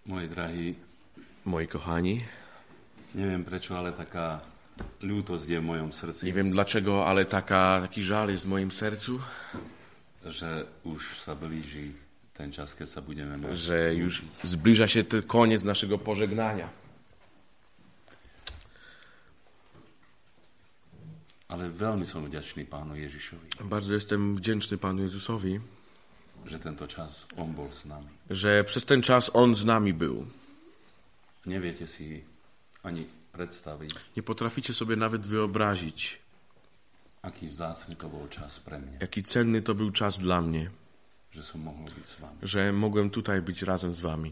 Moi kochani, neviem prečo, ale taká ľútosť je v mojom srdci, nie wiem dlaczego, ale taki żal jest w moim sercu, že už sa blíži ten czas, keď sa budeme môcť. że już zbliża się ten koniec naszego pożegnania. Ale veľmi som vďačný Pánu Ježišovi, Bardzo jestem wdzięczny Panu Jezusowi, že tento čas On bol s nami. że przez ten czas On z nami był. Neviete si ani predstaviť, Nie potraficie sobie nawet wyobrazić, aký vzácny to bol čas pre mňa, jaki cenny to był czas dla mnie, že som mohol byť s vami. że mogłem tutaj być razem z wami.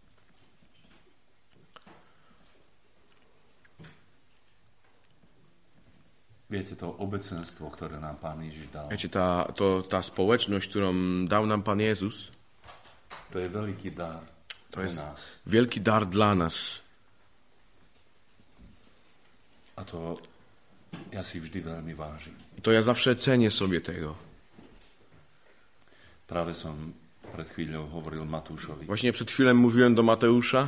Viete, to obecenstvo, ktoré nám Pán Ježiš dal, Wiecie, ta społeczność, którą dał nam Pan Jezus, to je veľký dar to pre jest nás. wielki dar dla nas. A to ja si vždy veľmi vážim. To ja zawsze cenię sobie tego. Práve som pred chvíľou hovoril Matúšovi, Właśnie przed chwilą mówiłem do Mateusza,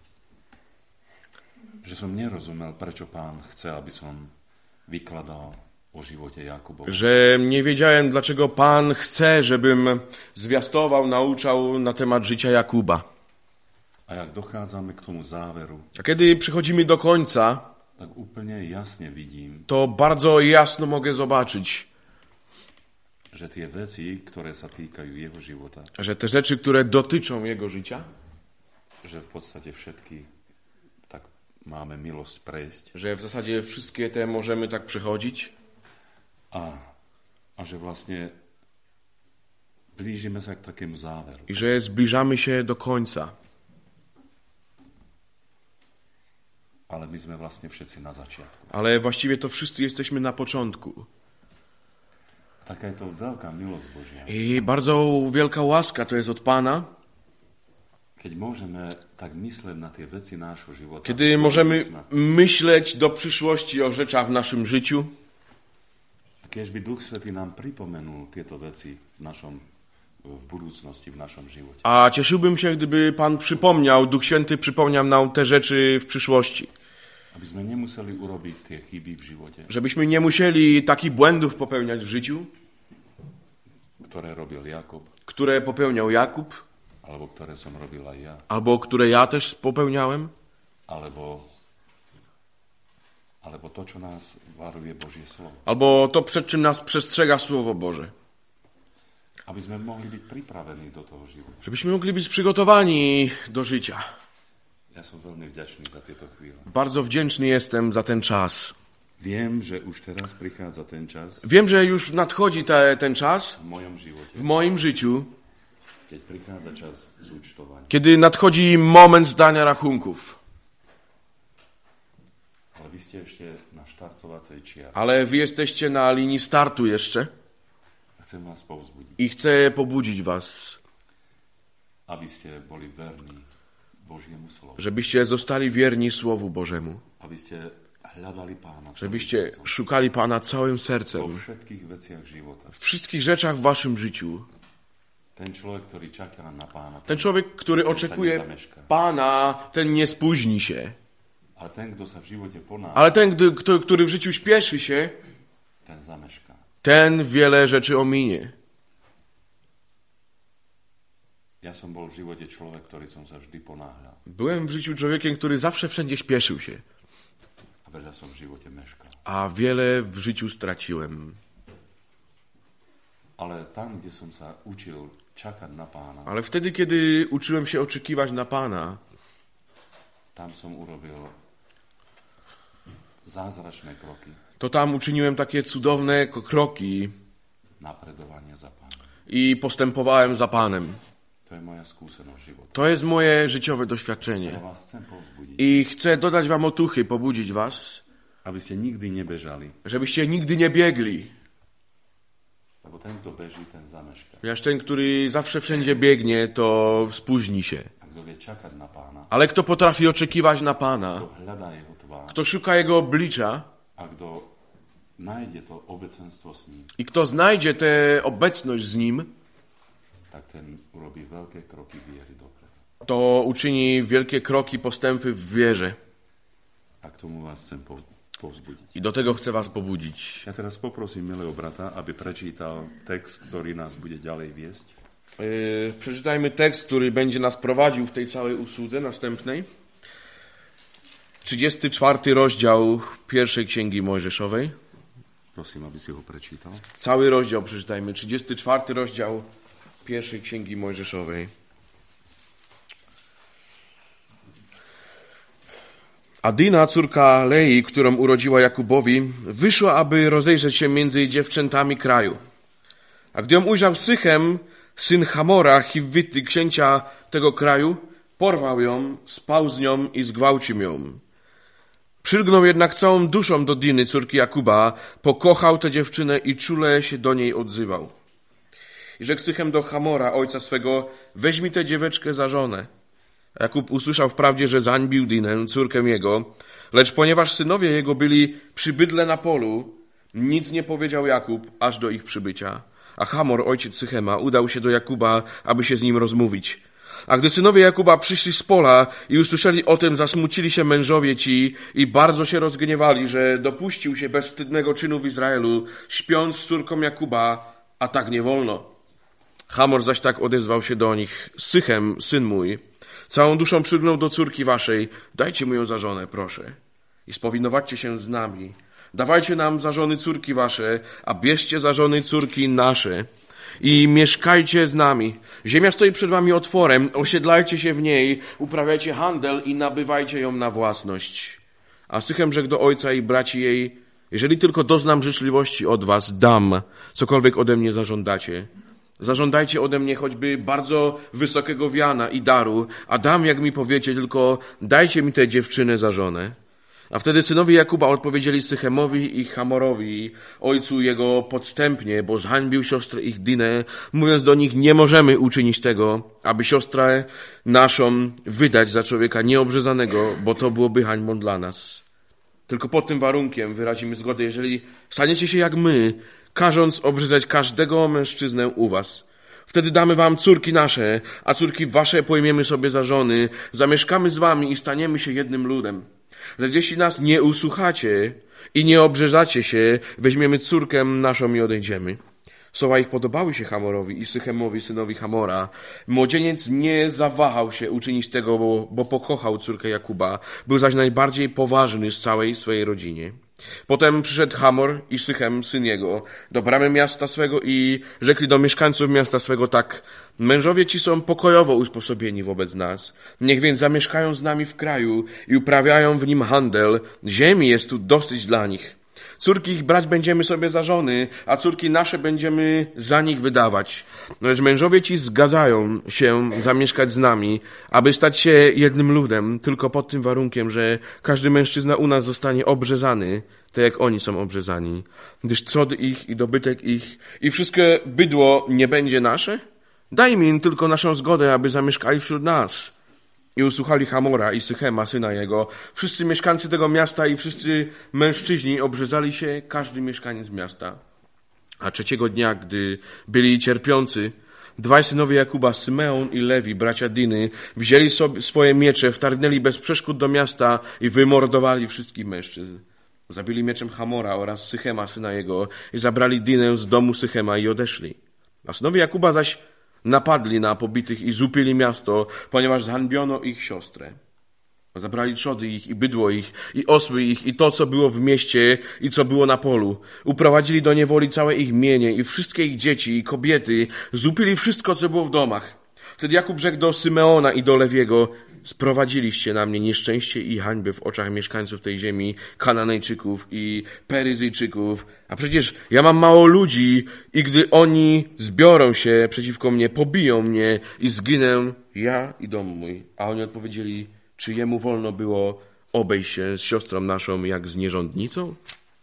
že som nerozumel, prečo Pán chce, aby som wykładał o živote Jakubovi. że nie wiedziałem, dlaczego Pan chce, żebym zwiastował, nauczał na temat życia Jakuba. A jak dochádzame k tomu záveru, A kiedy przychodzimy do końca, tak úplne jasne vidím, to bardzo jasno mogę zobaczyć, že tie veci, ktoré sa týkajú jeho života, że te rzeczy, które dotyczą jego życia, že v podstate všetky tak máme milosť prejsť że w zasadzie wszystkie te możemy tak przechodzić a že vlastne blížime sa k takému záveru. i że zbliżamy się do końca. Ale my sme vlastne všetci na začiatku. Ale właściwie to wszyscy jesteśmy na początku. Taká je to veľká milosť Božia. I bardzo wielka łaska to jest od Pana, Keď môžeme tak mysleť na tie veci nášho života. kiedy możemy myśleć do przyszłości o rzeczach w naszym życiu. Kiedyby Duch Svätý nám pripomenul tieto veci v budúcnosti, v našom živote. A cieszyłbym się, gdyby Pan przypomniał, Duch Święty przypomniał nam te rzeczy w przyszłości. Aby sme nemuseli urobiť tie chyby v živote, Żebyśmy nie musieli takich błędów popełniać w życiu, ktoré robil Jakub, które popełniał Jakub, alebo ktoré som robil aj ja, albo które ja też popełniałem, alebo to, čo nás varuje Božie slovo. albo to, przed czym nas przestrzega Słowo Boże. Aby sme mohli byť pripravení do toho života. Żebyśmy mogli być przygotowani do życia. Ja som veľmi vďačný za tieto chvíle. Bardzo wdzięczny jestem za ten czas. Viem, že už teraz prichádza ten čas Wiem, że już nadchodzi ten czas v mojom živote, w moim życiu, keď prichádza čas zúčtovania. kiedy nadchodzi moment zdania rachunków. Ale vy ste ešte na štartovacej čiare. Ale wy jesteście na linii startu jeszcze Chcem vás povzbudiť, i chcę pobudzić was, aby ste boli verní Božiemu slovu. żebyście zostali wierni Słowu Bożemu. Aby ste hľadali Pána. Żebyście szukali Pana całym vo sercem. všetkých veciach života. W wszystkich rzeczach w waszym życiu. Ten človek, ktorý čaká na Pána, Ten człowiek, który oczekuje Pana, ten nie spóźni się. ale ten, kto sa v živote ponáhľa, Ale ten, który w życiu śpieszy się, ten zamešká. ten wiele rzeczy ominie. Ja som bol v živote človek, ktorý som sa vždy ponáhľal. Byłem w życiu człowiekiem, który zawsze wszędzie śpieszył się. A veľa som v živote meškal. A wiele w życiu straciłem. Ale tam, kde som sa učil čakať na Pána, Ale wtedy, kiedy uczyłem się oczekiwać na Pana, tam som urobil zázračné kroky, to tam uczyniłem takie cudowne kroki napredovanie za Pánom. i postępowałem za Panem. To je moja skúsenosť života. To jest moje życiowe Ja doświadczenie. vás chcem povzbudiť, I chcę dodać wam otuchy, pobudzić was, aby ste nikdy nebežali, żebyście nigdy nie biegli. lebo ten, kto beží, ten zamešká. Ponieważ ten, który zawsze wszędzie biegnie, to spóźni się. A kto vie čakať na Pána, Ale kto potrafi oczekiwać na Pana, kto hľadá jeho tvár, kto szuka Jego oblicza a kto nájde to obecenstvo s ním, i kto znajdzie tę obecność z Nim, tak ten urobí veľké kroky viery dopredu. to uczyni wielkie kroki, postępy w wierze. A k tomu vás chcem povzbudiť. I do tego chcę was pobudzić. Ja teraz poprosím milého brata, aby prečítal text, ktorý nás bude ďalej viesť. Przeczytajmy tekst, który będzie nas prowadził w tej całej usłudze następnej. 34 rozdział pierwszej Księgi Mojżeszowej. Prosím, aby si ho prečítal. Cały rozdział przeczytajmy. 34 rozdział pierwszej Księgi Mojżeszowej. A Dina, córka Lei, którą urodziła Jakubowi, wyszła, aby rozejrzeć się między dziewczętami kraju. A gdy ją ujrzał Sychem, syn Hamora, Hiwity, księcia tego kraju, porwał ją, spał z nią i zgwałcił ją. Przylgnął jednak całą duszą do Diny, córki Jakuba, pokochał tę dziewczynę i czule się do niej odzywał. I rzekł Sychem do Hamora, ojca swego, weź mi tę dzieweczkę za żonę. A Jakub usłyszał wprawdzie, że zhańbił Dinę, córkę jego, lecz ponieważ synowie jego byli przy bydle na polu, nic nie powiedział Jakub, aż do ich przybycia. A Hamor, ojciec Sychema, udał się do Jakuba, aby się z nim rozmówić. A gdy synowie Jakuba przyszli z pola i usłyszeli o tym, zasmucili się mężowie ci i bardzo się rozgniewali, że dopuścił się bezwstydnego czynu w Izraelu, śpiąc z córką Jakuba, a tak nie wolno. Hamor zaś tak odezwał się do nich, Sychem, syn mój, całą duszą przylgnął do córki waszej, dajcie mu ją za żonę, proszę, i spowinowaćcie się z nami. Dawajcie nam za żony córki wasze, a bierzcie za żony córki nasze i mieszkajcie z nami. Ziemia stoi przed wami otworem, osiedlajcie się w niej, uprawiajcie handel i nabywajcie ją na własność. A Sychem rzekł do ojca i braci jej, jeżeli tylko doznam życzliwości od was, dam, cokolwiek ode mnie zażądacie. Zażądajcie ode mnie choćby bardzo wysokiego wiana i daru, a dam, jak mi powiecie, tylko dajcie mi tę dziewczynę za żonę. A wtedy synowie Jakuba odpowiedzieli Sychemowi i Hamorowi, ojcu jego podstępnie, bo zhańbił siostrę ich Dinę, mówiąc do nich, nie możemy uczynić tego, aby siostrę naszą wydać za człowieka nieobrzezanego, bo to byłoby hańbą dla nas. Tylko pod tym warunkiem wyrazimy zgodę, jeżeli staniecie się jak my, każąc obrzezać każdego mężczyznę u was. Wtedy damy wam córki nasze, a córki wasze pojmiemy sobie za żony, zamieszkamy z wami i staniemy się jednym ludem. Lecz jeśli nas nie usłuchacie i nie obrzeżacie się, weźmiemy córkę naszą i odejdziemy. Słowa ich podobały się Hamorowi i Sychemowi, synowi Hamora. Młodzieniec nie zawahał się uczynić tego, bo pokochał córkę Jakuba. Był zaś najbardziej poważny z całej swojej rodzinie. Potem przyszedł Hamor i Sychem, syn jego, do bramy miasta swego i rzekli do mieszkańców miasta swego tak, mężowie ci są pokojowo usposobieni wobec nas, niech więc zamieszkają z nami w kraju i uprawiają w nim handel, ziemi jest tu dosyć dla nich. Córki ich brać będziemy sobie za żony, a córki nasze będziemy za nich wydawać. Lecz mężowie ci zgadzają się zamieszkać z nami, aby stać się jednym ludem, tylko pod tym warunkiem, że każdy mężczyzna u nas zostanie obrzezany, tak jak oni są obrzezani, gdyż trzody ich i dobytek ich i wszystkie bydło nie będzie nasze? Dajmy im tylko naszą zgodę, aby zamieszkali wśród nas. I usłuchali Hamora i Sychema, syna jego. Wszyscy mieszkańcy tego miasta i wszyscy mężczyźni obrzezali się, każdy mieszkaniec miasta. A trzeciego dnia, gdy byli cierpiący, dwaj synowie Jakuba, Symeon i Lewi, bracia Diny, wzięli sobie swoje miecze, wtargnęli bez przeszkód do miasta i wymordowali wszystkich mężczyzn. Zabili mieczem Hamora oraz Sychema, syna jego, i zabrali Dinę z domu Sychema i odeszli. A synowie Jakuba zaś napadli na pobitych i złupili miasto, ponieważ zhańbiono ich siostrę. Zabrali trzody ich i bydło ich i osły ich i to, co było w mieście i co było na polu. Uprowadzili do niewoli całe ich mienie i wszystkie ich dzieci i kobiety. Złupili wszystko, co było w domach. Wtedy Jakub rzekł do Symeona i do Lewiego, sprowadziliście na mnie nieszczęście i hańbę w oczach mieszkańców tej ziemi, Kananejczyków i Peryzyjczyków. A przecież ja mam mało ludzi i gdy oni zbiorą się przeciwko mnie, pobiją mnie i zginę ja i dom mój. A oni odpowiedzieli, czy jemu wolno było obejść się z siostrą naszą jak z nierządnicą?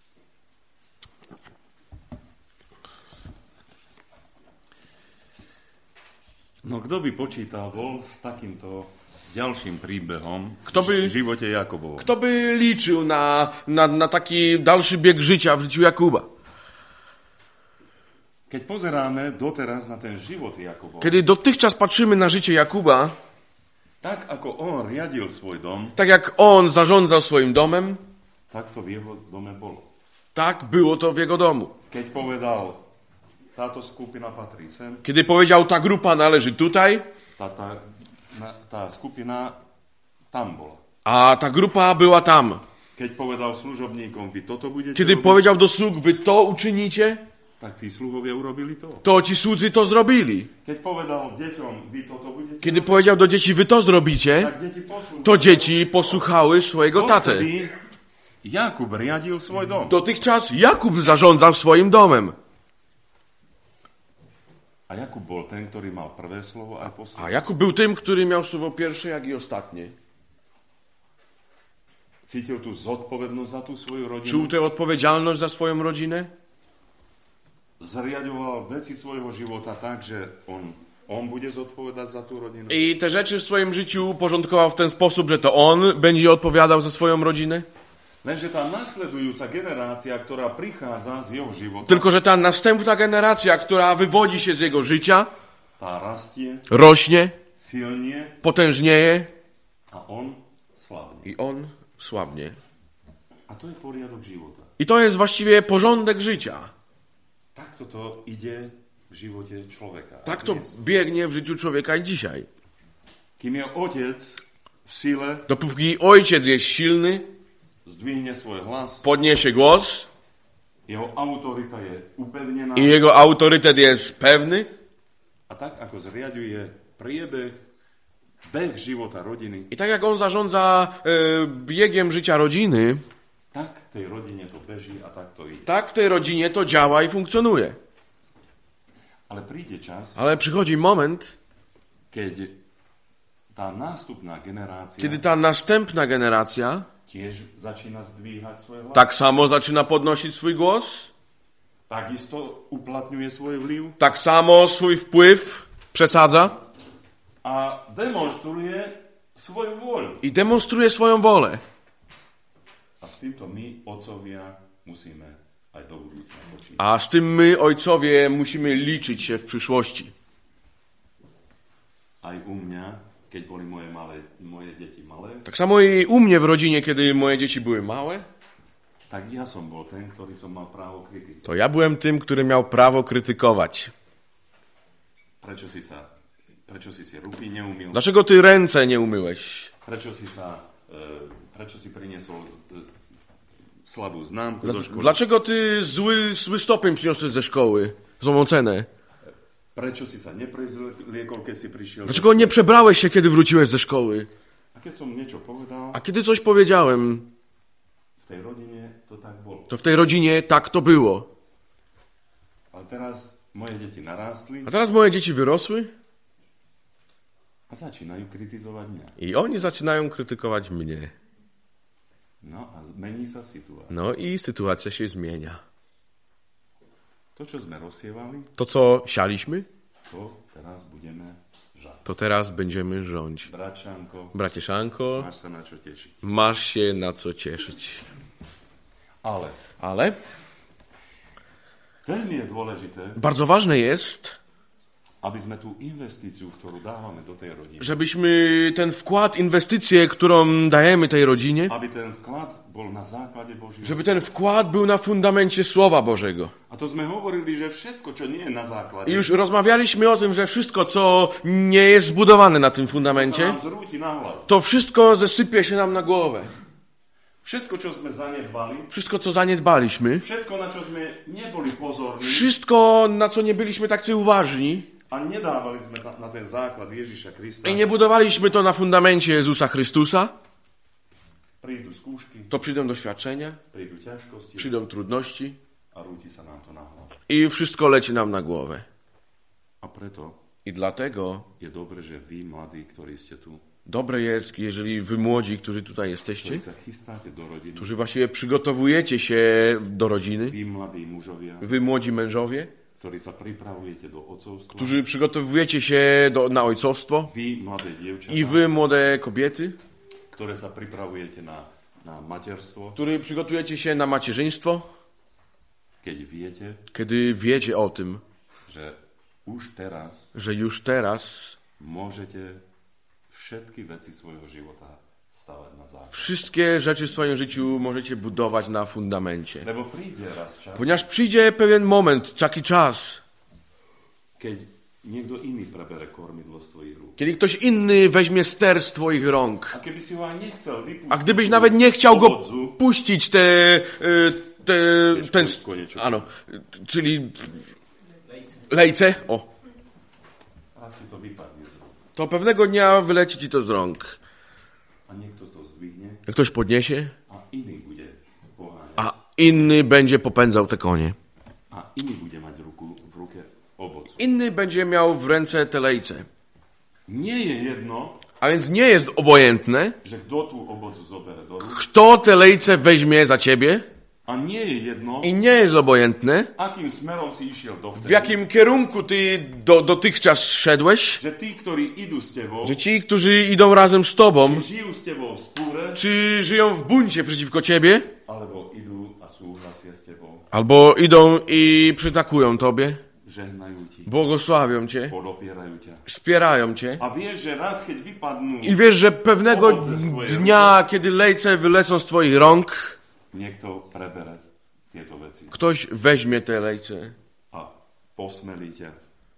No kto by počítal s takýmto ďalším príbehom v živote Jakubovom? Kto by liczył na taki dalszy bieg życia w życiu Jakuba? Keď pozeráme doteraz na ten život Jakubov, Kiedy dotychczas patrzymy na życie Jakuba, Tak ako on riadil svoj dom, Tak jak on zarządzał swoim domem, tak to v jeho dome bolo. tak było to w jego domu. Keď povedal, táto skupina patrí sem, Kiedy powiedział, ta grupa należy tutaj, tá skupina tam bola. a ta grupa była tam. Keď povedal služobníkom, vy toto budete Kiedy robiť, powiedział do sług, wy to uczynicie, tak tí sluhovia urobili to. to ci słudzy to zrobili. Keď povedal deťom, vy toto budete Kiedy robiť, powiedział do dzieci, wy to zrobicie, tak deti poslúchali. to dzieci posłuchały swojego tatę. Dovtedy Jakub riadil svoj dom. Dotychczas Jakub zarządzał swoim domem. A Jakub bol ten, ktorý mal prvé slovo a A posledné. Jakub był tym, który miał słowo pierwsze, jak i ostatnie. Cítil tú zodpovednosť za tú svoju rodinu. Czuł tę odpowiedzialność za swoją rodzinę. Zariadoval veci svojho života tak, že on bude zodpovedať za tú rodinu. I te rzeczy w swoim życiu uporządkował w ten sposób, że to on będzie odpowiadał za swoją rodzinę. Lenže tá nasledujúca generácia, ktorá prichádza z jeho života, Tylko, że ta następna generacja, która wywodzi się z jego życia, tá rastie, rośnie, silnie potężnieje a on slabne. i on słabnie. A to je poriadok života. I to jest właściwie porządek życia. Takto to ide v živote človeka. Tak to biegnie w życiu człowieka i dzisiaj. Kým je otec v sile, Dopóki ojciec jest silny, zdvihne svoj hlas, podniesie głos jeho autorita je upevnená i jego autorytet jest pewny, a tak ako zriaďuje beh života rodiny, i tak jak on zarządza biegiem życia rodziny, tak v tej rodine to beží a tak to ide. tak w tej rodzinie to działa i funkcjonuje. Ale príde čas, Ale przychodzi moment, keď tá nástupná generácia kiedy ta następna generacja tiež začína zdvíhať svoj hlas. tak samo zaczyna podnosić swój głos, Takisto uplatňuje svoj vliv tak samo swój wpływ przesadza a demonstruje svoju vôľu. i demonstruje swoją wolę. A s týmto my, otcovia, musíme aj do budúcna počítať. A z tym my, ojcowie, musimy liczyć się w przyszłości. Aj u mňa, keď boli moje deti malé, Tak samo i u mnie w rodzinie, kiedy moje dzieci były małe, tak ja som bol ten, ktorý som mal právo kritizovať. to ja byłem tym, który miał prawo krytykować. Prečo si si ruky neumyl? Dlaczego ty ręce nie umyłeś? Prečo si priniesol slabú známku zo školy? Dlaczego ty zły stopień przyniosłeś ze szkoły? Złą ocenę? Prečo si sa neprezliekol, keď si prišiel? Dlaczego nie przebrałeś się, kiedy wróciłeś ze szkoły? A keď som niečo povedal, A kiedy coś powiedziałem, v tej rodine to tak bolo. to w tej rodzinie tak to było. Ale teraz moje deti narástli A teraz moje dzieci wyrosły a začínajú kritizovať mňa. i oni zaczynają krytykować mnie. No a zmení sa situácia. No i sytuacja się zmienia. To, čo sme rozsievali, To, co sialiśmy, to teraz budeme žať. to teraz będziemy rządzić. Bračanko, Bracie Szanko, máš sa na čo tešiť. masz się na co cieszyć. Ale veľmi je dôležité, bardzo ważne jest, aby sme tú investíciu, ktorú dávame do tej rodiny, żebyśmy ten wkład, inwestycję, którą dajemy tej rodzinie, aby ten vklad bol na základe Božieho. żeby ten wkład był na fundamencie Słowa Bożego. A to sme hovorili, že všetko, čo nie je na základe, I już rozmawialiśmy o tym, że wszystko, co nie jest zbudowane na tym sa fundamencie, nám zrúti na hlavu. to wszystko zesypie się nam na głowę. Všetko, čo sme zanedbali, Wszystko, co zaniedbaliśmy, všetko, na čo sme neboli pozorní wszystko, na co nie byliśmy tacy uważni a nedávali sme na ten základ Ježiša Krista, i nie budowaliśmy to na fundamencie Jezusa Chrystusa, prídu skúšky, to przyjdą doświadczenia, prídu ťažkosti przyjdą trudności a rúti sa nám to na hlavu. i wszystko leci nam na głowę. A preto I dlatego je dobre, že vy, mladí, ktorí ste tu, dobre jest, jeżeli wy młodzi, którzy tutaj ktorí jesteście, sa chystáte do rodiny, którzy właściwie przygotowujecie się do rodziny, vy, mladí mužovia, wy młodzi mężowie, ktorí sa pripravujete do otcovstva, którzy przygotowujecie się na ojcowstwo vy, mladé dievčatá, i wy, młode kobiety, ktoré sa pripravujete na materstvo, którzy przygotujecie się na macierzyństwo, keď viete, kiedy wiecie o tym, že už teraz że już teraz môžete všetky veci svojho života stavať na základ. Wszystkie rzeczy w swoim życiu możecie budować na fundamencie. Lebo príde raz čas, Ponieważ przyjdzie pewien moment, taki czas, keď niekto iný prebere kormidlo z tvojich rúk. kiedy ktoś inny weźmie ster z twoich rąk. A keby si ho aj nechcel vypustiť, A gdybyś nawet nie chciał go puścić, ten, ano, czyli lejce, raz ti to vypadne z rúk. to pewnego dnia wyleci ci to z rąk. A niekto to zdvihne Jak ktoś podniesie, a iný bude poháňať. a inny będzie popędzał te konie. A iný bude mať v ruke ovocu. Inny będzie miał w ręce te lejce. Nie je jedno, A więc nie jest obojętne, že kto tú ovocu zobere do rúk. kto te lejce weźmie za ciebie, A nie je jedno, i nie jest obojętne, akým smerom si išiel w dovtedy. jakim kierunku ty dotychczas szedłeś, Že tí, ktorí idú s tebou, że ci, którzy idą razem z tobą, žijú s tebou v spúre, czy żyją w buncie przeciwko ciebie, alebo idú a súhlasia s tebou, albo idą i przytakują tobie, žehnajú ti, błogosławią cię, podopierajú ťa. wspierają cię. A vieš, že raz, keď vypadnú, I wiesz, że pewnego dnia, kiedy lejce wylecą z twoich rąk, niekto prebere tieto veci ktoś weźmie te lejce a posmelí ťa,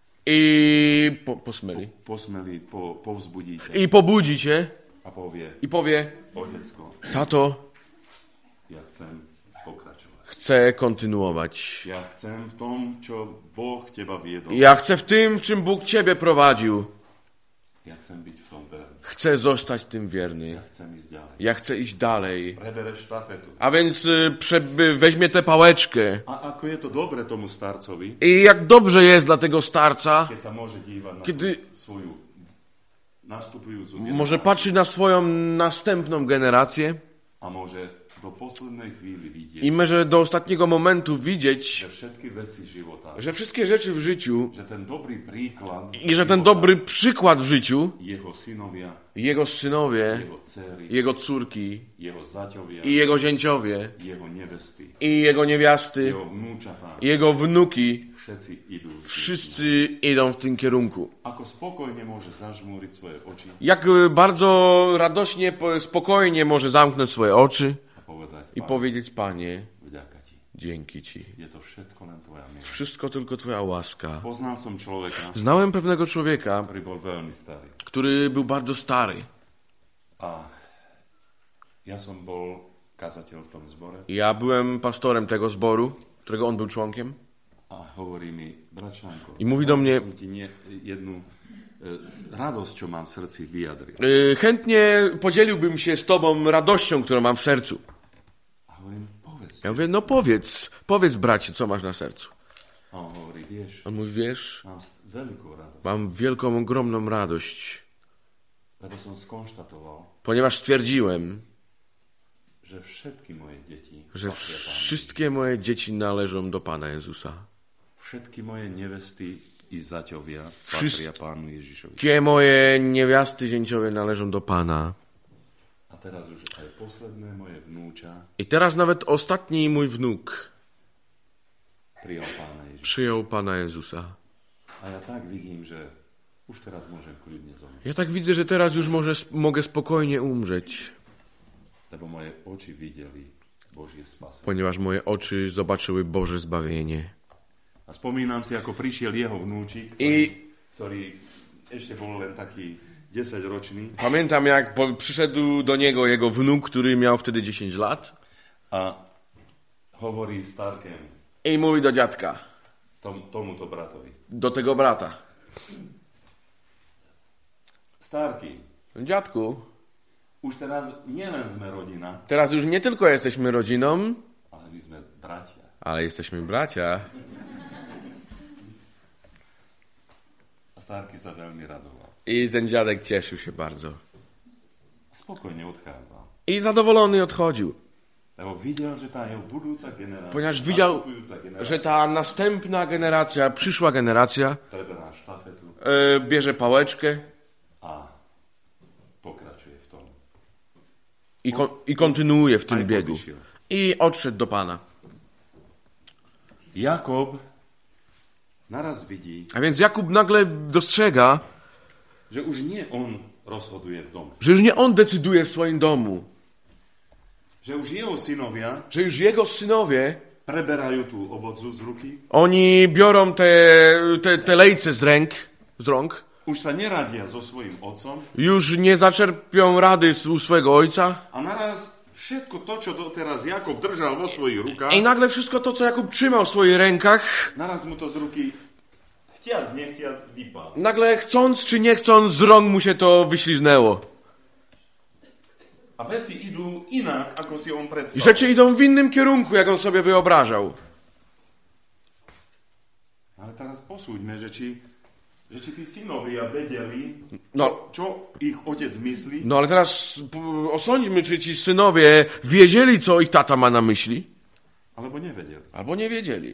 i posmeli. posmelí, povzbudí ťa I pobudzi cię a povie, i powie, otecko, tato, ja chcem pokračovať. chcę kontynuować. Ja chcem v tom, čo Boh teba viedol. Ja chcę w tym, w czym Bóg ciebie prowadził. Ja chcem byť v tom verný. Chcę zostać tym Ja wierny. chcem ísť ďalej. Ja chcę iść dalej. Prebere štafetu. A więc weźmie tę pałeczkę. A ako je to dobre tomu starcovi, I jak dobrze jest dla tego starca, keď sa môže dívať na Kiedy- svoju nastupujúcu może generáciu patrzeć na swoją następną generację a môže do poslednej chvíli vidieť, i może do ostatniego momentu widzieć, že všetky veci života, że wszystkie rzeczy w życiu že ten dobrý príklad i że ten dobry przykład w życiu, jeho synovia, jego synowie, jeho dcery, jego córki jeho zaťovia, i jego zięciowie jeho nevesty, i jego niewiasty, jeho vnúčatá, i jego wnuki, všetci idú. wszyscy idą w tym kierunku. Ako spokojne môže zažmúriť svoje oči Jak bardzo radośnie, spokojnie może zamknąć swoje oczy a povedať, i Pane, powiedzieć, Panie, vďaka ti. dzięki Ci. Je to všetko len tvoja milosť. Wszystko tylko Twoja łaska. Poznal som človeka, Znałem pewnego człowieka, ktorý bol veľmi starý. który był bardzo stary. A ja som bol kazateľ v tom zbore Ja byłem pastorem tego zboru, którego on był członkiem. a hovorí mi, bračánko, I mówi do mnie, som ti jednu radosť, čo mám v srdci, vyjadril. chętnie podzieliłbym się z Tobą radością, którą mam w sercu. A hovorím, povedz. Ja mówię, no powiedz bracie, co masz na sercu. A on hovorí, vieš, On mówi, wiesz, mám veľkú radosť, mam wielką, ogromną radość, lebo som skonštatoval, ponieważ stwierdziłem, že všetky moje deti że patria Pánovi. wszystkie moje dzieci należą do Pana Jezusa. Všetky moje nevesty i zaťovia patria Pánu Ježišovi. Wszystkie moje niewiasty, zięciowie należą do Pana. A teraz už aj posledné moje vnúča I teraz nawet ostatni mój wnuk prijal Pána Ježiša. przyjął Pana Jezusa. A ja tak vidím, že už teraz môžem kľudne zomrieť, Ja tak widzę, że teraz już mogę spokojnie umrzeć, lebo moje oči videli Božie spasenie. ponieważ moje oczy zobaczyły Boże zbawienie. A spomínam si, ako prišiel jeho vnúčik, ktorý ešte bol len taký 10-ročný Pamiętam, jak przyszedł do niego jego wnuk, który miał wtedy 10 lat a hovorí starkem i mówi do dziadka, tomuto bratovi. do tego brata. Starky, Dziadku, už teraz nielen sme rodina, teraz już nie tylko jesteśmy rodziną, ale my sme bratia. ale jesteśmy bracia. A Starky sa veľmi radoval. I ten dziadek cieszył się bardzo. Spokojne odchádzal. I zadowolony odchodził, Lebo videl, že tá jeho budúca generácia, ponieważ widział, nastupujúca generácia, że ta następna generacja, przyszła generacja preberá štafetu bierze pałeczkę a pokračuje v tom. i kontynuuje w tym Aj biegu. odišiel. I odszedł do Pana. Jakob naraz vidí, A więc Jakub nagle dostrzega, že už nie on rozhoduje v dome. Że już nie on decyduje w swoim domu. Že už jeho synovia Że już jego synowie, preberajú tú ovodzu z ruky. oni biorą te lejce z rąk. Už sa neradia so svojím otcom. Już nie zaczerpią rady u swojego ojca. A naraz všetko to, čo doteraz Jakub držal vo svojich rukách, I nagle wszystko to, co Jakub trzymał w swoich rękach, naraz mu to z ruky chtiac, nechtiac vypadlo. nagle chcąc czy nie chcąc z rąk mu się to wyśliznęło. A veci idú inak, ako si on I predstavil. rzeczy idą w innym kierunku, jak on sobie wyobrażał. Ale teraz posúďme, že či tí synovia vedeli, No. čo ich otec myslí, No ale teraz osądźmy, czy ci synowie wiedzieli, co ich tata ma na myśli, alebo nevedeli. albo nie wiedzieli.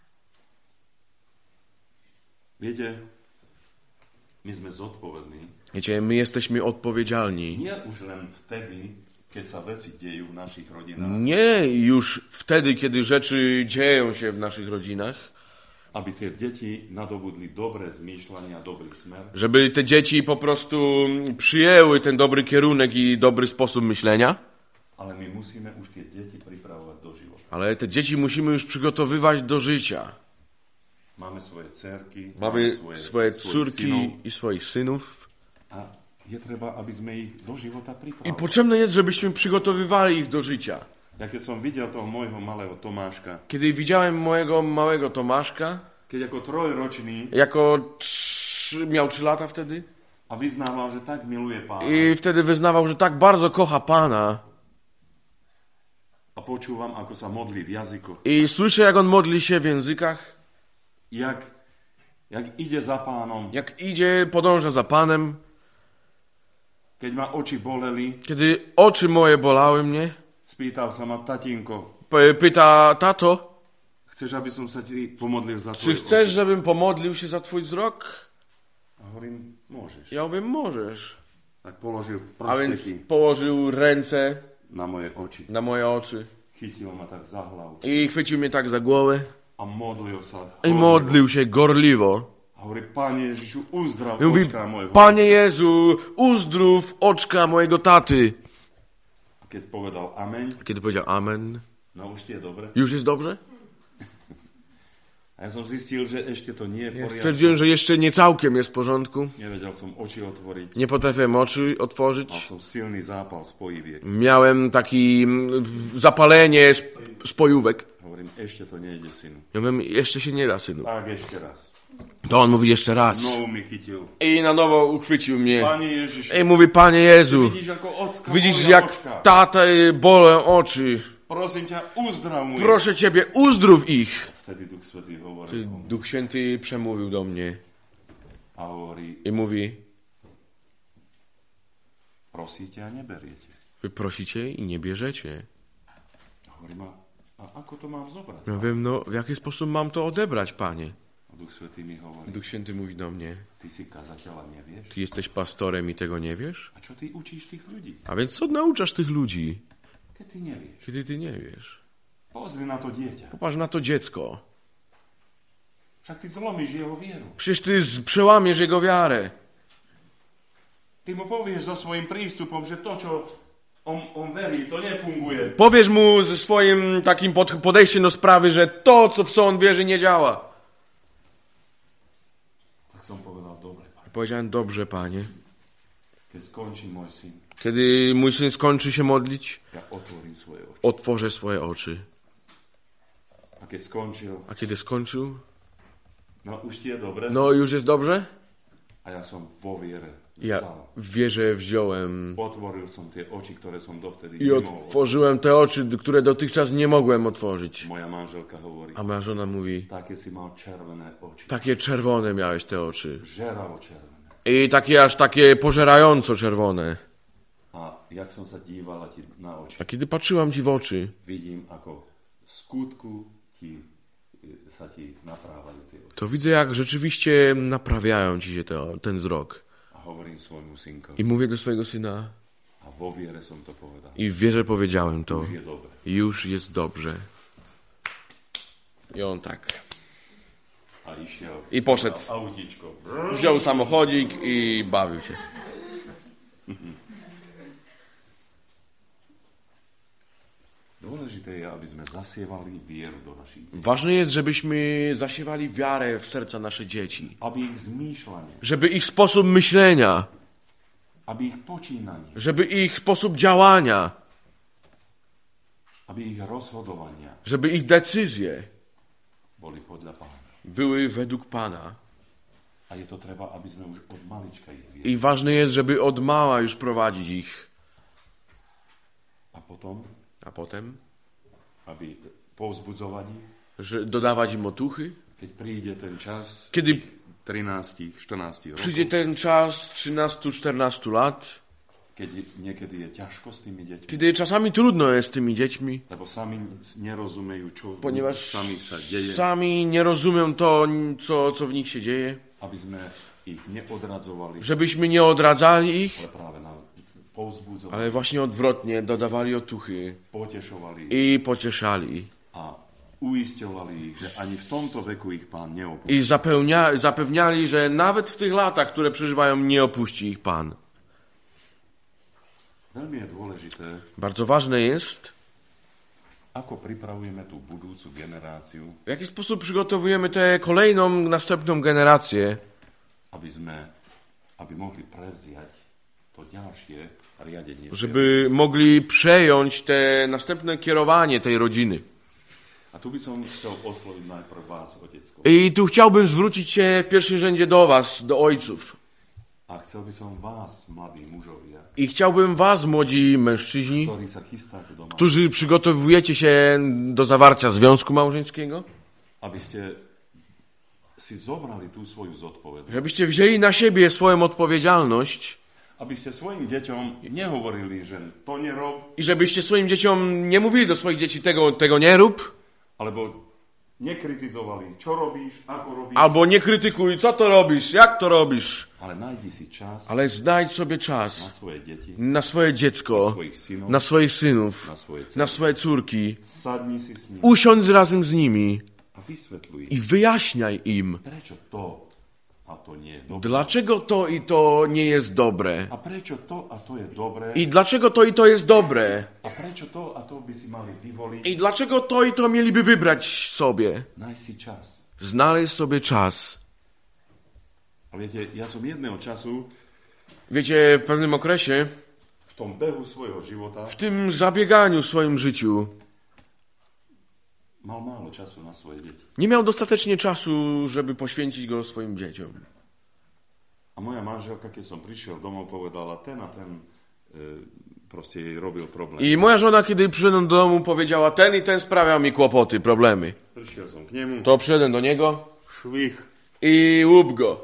Viete, my sme zodpovední. Wiecie, my jesteśmy odpowiedzialni. Nie už len vtedy, keď sa veci dejú v našich rodinách, Nie już wtedy, kiedy rzeczy dzieją się w naszych rodzinach, aby tie deti nadobudli dobré zmýšľanie a dobrý smer, żeby te dzieci po prostu przyjęły ten dobry kierunek i dobry sposób myślenia, ale my musíme už tie deti pripravovať do života. ale te dzieci musimy już przygotowywać do życia. Máme svoje dcerky, Mamy swoje svojich córki synov i swoich synów a je treba, aby sme ich do života i pripravili. potrzebne jest, żebyśmy przygotowywali ich do życia. Ja keď som videl toho môjho malého Tomáška, Kiedy widziałem mojego małego Tomaszka, keď ako trojročný miał 3 lata wtedy, a vyznával, že tak miluje Pána i wtedy wyznawał, że tak bardzo kocha Pana a počúvam, ako sa modlí v jazykoch, i słyszę, jak on modli się w językach, jak ide za Pánom, jak idzie, podąża za Panem, keď ma oči boleli, kiedy oczy moje bolały mnie, spýtal sa ma, tatinko, pyta, tato, chceš, aby som sa ti pomodlil za czy tvoje chcesz, oči? żebym pomodlił się za twój wzrok? A hovorím, môžeš. Ja mówię, możesz. Tak položil A więc prsteky położył ręce na moje oči. na moje oczy Chytil ma tak za hlavu i chwycił mnie tak za głowę a modlil sa. i modlił się gorliwo. A hovorí, Pane Ježišu, uzdrav I mówi, očka mojho. Panie Jezu, uzdrów oczka mojego taty. A keď povedal amen, Kiedy powiedział amen, no už ti je dobre. już jest dobrze? A ja som zistil, že ešte to nie je v Ja poriadku. stwierdziłem, że jeszcze nie całkiem jest w porządku. Nevedel som oči otvoriť. Nie potrafiłem oczy Mal otworzyć. som silný zápal spojiviek. Miałem taki zapalenie spojówek. Hovorím, ešte to nejde, synu. Ja mówię, jeszcze się nie da, synu. Tak, ešte raz. To on mówi jeszcze raz. Znovu mi chytil. I na nowo uchwycił mnie. Pane Ježišu, I mówi, Panie Jezu, vidíš, ako ocka widzisz bolia jak očka. tata bolą oczy. Prosím ťa, uzdrav mu. Proszę Ciebie, uzdrów ich. Vtedy Duch Svätý hovoril. Duch Święty przemówił do mnie A hovorí, i mówi, prosíte a neberiete. wy prosicie i nie bierzecie. Hovorím, a ako to mám zobrať? Ja wiem, no w jaki sposób mam to odebrać, Panie? A Duch Svätý mi hovorí, Duch Święty mówi do mnie, ty si kazateľ a nevieš? ty jesteś pastorem i tego nie wiesz? A čo ty učíš tých ľudí? A więc co nauczasz tych ludzi, Keď ty nevieš. kiedy ty nie wiesz? Pozri na to dieťa. Popatrz na to dziecko. Však ty zlomíš jeho vieru. Przecież ty przełamiesz jego wiarę. Ty mu povieš so svojím prístupom, že to, čo on verí, to nefunguje. Powiesz mu ze swoim takim podejściem do sprawy, że to, w co on wierzy, nie działa. Tak som povedal, dobre, Pane. Powiedziałem, dobrze, Panie. Keď skončí môj syn, Kiedy mój syn skończy się modlić, ja otvorím svoje oči. otworzę swoje oczy. A keď skončil, A kiedy skończył, no už ti je dobre. no już jest dobrze? A ja som vo viere Ja vzal. w wierze wziąłem Otvoril som tie oči, ktoré som dovtedy i nemohol. otworzyłem te oczy, które dotychczas nie mogłem otworzyć. Moja manželka hovorí, A moja żona mówi, také si mal červené oči. takie czerwone miałeś te oczy. Žeravo červené. I takie aż takie pożerająco czerwone. A jak som sa dívala ti na oči, A kiedy patrzyłam ci w oczy, vidím, ako v skutku sa ti naprávajú tie oči. to widzę, jak rzeczywiście naprawiają ci się ten wzrok. A hovorím svojmu synkovi, I mówię do swojego syna, a vo viere som to povedal. i w wierze powiedziałem to, Už je dobre. już jest dobrze. I on tak. A išiel. I poszedł. Autíčko. Wziął samochodzik i bawił się. Dôležité je, aby sme zasievali vieru do našich detí. Ważne jest, żebyśmy zasiewali wiarę w serca naszych dzieci. Aby ich zmýšľanie, Żeby ich sposób myślenia, aby ich počínanie, żeby ich sposób działania, aby ich rozhodovania żeby ich decyzje boli podľa Pána. były według Pana. A je to treba, aby sme už od malička ich viedli. I ważne jest, żeby od mała już prowadzić ich. A potem, aby povzbudzovať ich, że dodawać im otuchy. keď príde ten čas Kiedy 13, 14 rokov, przyjdzie ten czas 13-14 lat, keď niekedy je ťažko s tými deťmi, kiedy czasami trudno jest z tymi dziećmi, lebo sami nerozumejú, čo ponieważ sami sa deje, sami nie rozumieją to, co w nich się dzieje, aby sme ich neodradzovali, żebyśmy nie odradzali ich, ale práve povzbudzovali, ale właśnie odwrotnie dodawali otuchy potešovali i pocieszali. a uisťovali ich, že ani v tomto veku ich Pán neopustí. I zapewniali, że nawet w tych latach, które przeżywają, nie opuści ich Pan. Veľmi je dôležité, Bardzo ważne jest, ako pripravujeme tú budúcu generáciu, w jaki sposób przygotowujemy tę kolejną, następną generację, aby mohli prevziať to ďalšie riadenie. żeby mogli przejąć te następne kierowanie tej rodziny. A tu by som chcel osloviť najprv vás, otecko. I tu chciałbym zwrócić się w pierwszym rzędzie do was, do ojców. A chcel by som vás, mladí mužovia, I chciałbym was, młodzi mężczyźni, ktorí sa chystáte doma, którzy przygotowujecie się do zawarcia związku małżeńskiego, aby ste si zobrali tú svoju zodpovednosť. żebyście wzięli na siebie swoją odpowiedzialność Aby ste svojim deťom nehovorili, že to nerob, i żebyście swoim dzieciom nie mówili do swoich dzieci tego nie rób, alebo nekritizovali, čo robíš, ako robíš, albo nie krytykuj, co to robisz, jak to robisz, ale najdi si čas ale znajdź sobie na czas svoje deti, na swoje dziecko, na svojich synov, na swoich synów, na svoje dcery. na swoje córki, Sadni si s nimi usiądź razem z nimi a vysvetľuj, i wyjaśniaj im, prečo to a to nie je dobré. dlaczego to i to nie jest dobre. A prečo to a to je dobré. I dlaczego to i to jest dobre. A prečo to a to by si mali vyvoliť. I dlaczego to i to mieliby wybrać sobie. Nájsť si čas. Znaleźć sobie czas. A viete, ja som jedného času Wiecie, w pewnym okresie, v tom behu svojho života w tym zabieganiu w swoim życiu, mal málo času na svoje deti. nie miał dostatecznie czasu, żeby poświęcić go swoim dzieciom. A moja manželka, keď som prišiel domov, povedala, ten a ten proste jej robil problém. I moja żona, kiedy przyszedłem do domu, powiedziała, ten i ten sprawia mi kłopoty, problemy. Prišiel som k nemu, To przyszedłem do niego švih. i łup go.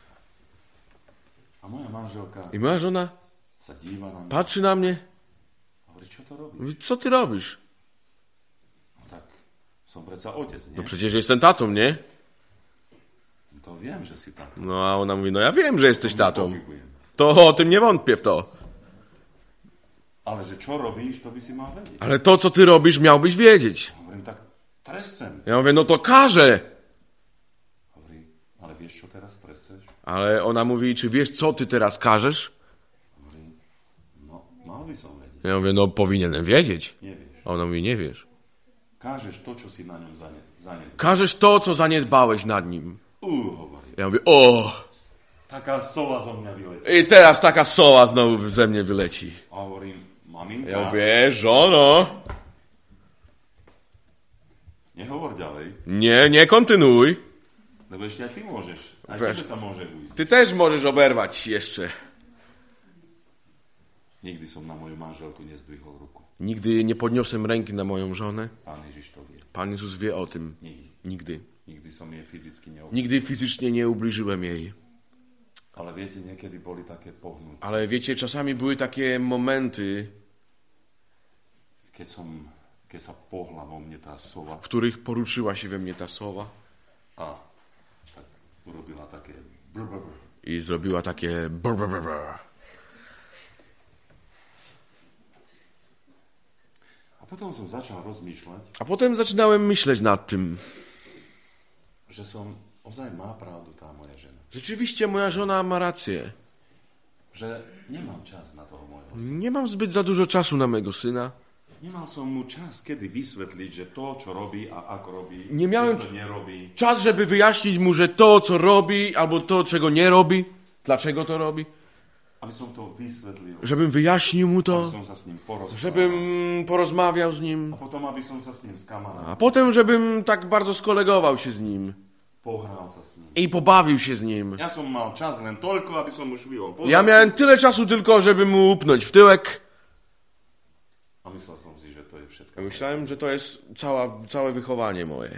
A moja manželka I moja żona sa díva na mňa. patrzy na mnie, Hovorí, čo to robíš? mówi, co ty robisz? No tak, som predsa otec, nie? No przecież jestem tatą, nie? To viem, že si tak. No a ona mówi, no ja wiem, że jesteś tatą. Pochybujem. To o tym nie wątpię w to. Ale že čo robíš, to by si mal vedieť. Ale to, co ty robisz, miałbyś wiedzieć. Hovorím, tak tresem. Ja mówię, no to każę. Hovorí, ale vieš, čo teraz treseš? Ale ona mówi, czy wiesz, co ty teraz każesz? Hovorí, no, mal by som vedieť. Ja mówię, no powinienem wiedzieć. Nevieš. A ona mówi, nie wiesz. Kážeš to, čo si na ňom zanedbal. Każesz to, co zaniedbałeś nad nim. Hovorí, Ja mówię, o! taká sova zo mňa vyletí. I teraz taka soła znowu ze mnie wyleci. A hovorím, maminka, Ja mówię, żono, nehovor ďalej, nie kontynuuj. lebo ešte aj ty môžeš. Aj Vieš. tebe sa môže ujsť. Ty też możesz oberwać jeszcze. Nikdy som na moju manželku nezdvihol ruku. Nigdy nie podniosłem ręki na moją żonę. Pán Ježiš to vie. Pan Jezus wie o tym. Nikdy. Nigdy. Nikdy som jej fyzicky neubližil. Nigdy fizycznie nie ubliżyłem jej. Ale viete, niekedy boli také pohnuté. Ale wiecie, czasami były takie momenty, Keď sa pohla vo mne tá sova w których poruszyła się we mnie ta sowa a tak urobila také brr. i zrobiła takie brr, brr, brr, brr. A potom som začal rozmýšľať, A potem zaczynałem myśleć nad tym. že som ozaj má pravdu tá moja žena. Rzeczywiście moja żona ma rację. že nemám čas na toho môjho syna. Nie mam zbyt za dużo czasu na mojego syna. Nemal som mu čas, kedy vysvetliť, že to, čo robí a ako robí, Nie miałem to nerobí. czas, żeby wyjaśnić mu, że to, co robi, albo to, czego nie robi, dlaczego to robi. Aby som to vysvetlil. Żebym wyjaśnił mu Aby to, som sa s ním porozprával. żebym porozmawiał z nim, A potom, aby som sa s ním skamaral. a potem, żebym tak bardzo skolegował się z nim Pohral sa s ním. i pobawił się z nim. Ja som mal čas len toľko, aby som už vyhol. Ja miałem tyle czasu tylko, żeby mu upnąć w tyłek. A myslel som si, že to je všetko. Myślałem, że to jest całe wychowanie moje.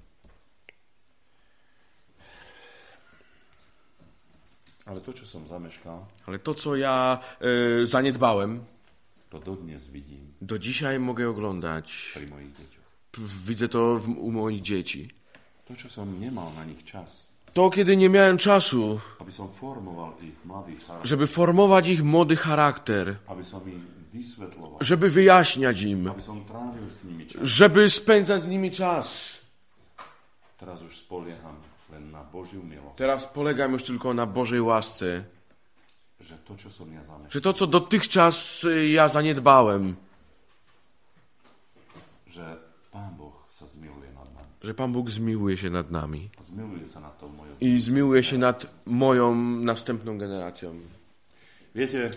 Ale to, čo som zameškal, Ale to, co ja zaniedbałem, to dodnes vidím do dzisiaj mogę oglądać. pri mojich deťoch. Widzę to u moich dzieci. To, čo som nemal na nich čas, To, kiedy nie miałem czasu, aby som formoval ich mladý charakter, żeby formować ich młody charakter, aby som im vysvetloval, żeby wyjaśniać im, aby som trávil s nimi čas. żeby spędzać z nimi czas. Teraz už spolieham len na Božiu milosť, Teraz polegam już tylko na Bożej łasce, že to, čo som ja zameškal, że to, co dotychczas ja zaniedbałem, že Pán Boh sa zmiluje nad nami. że Pan Bóg zmiłuje się nad nami A zmiluje sa nad tou mojou. i zmiłuje się nad moją następną generacją. Viete,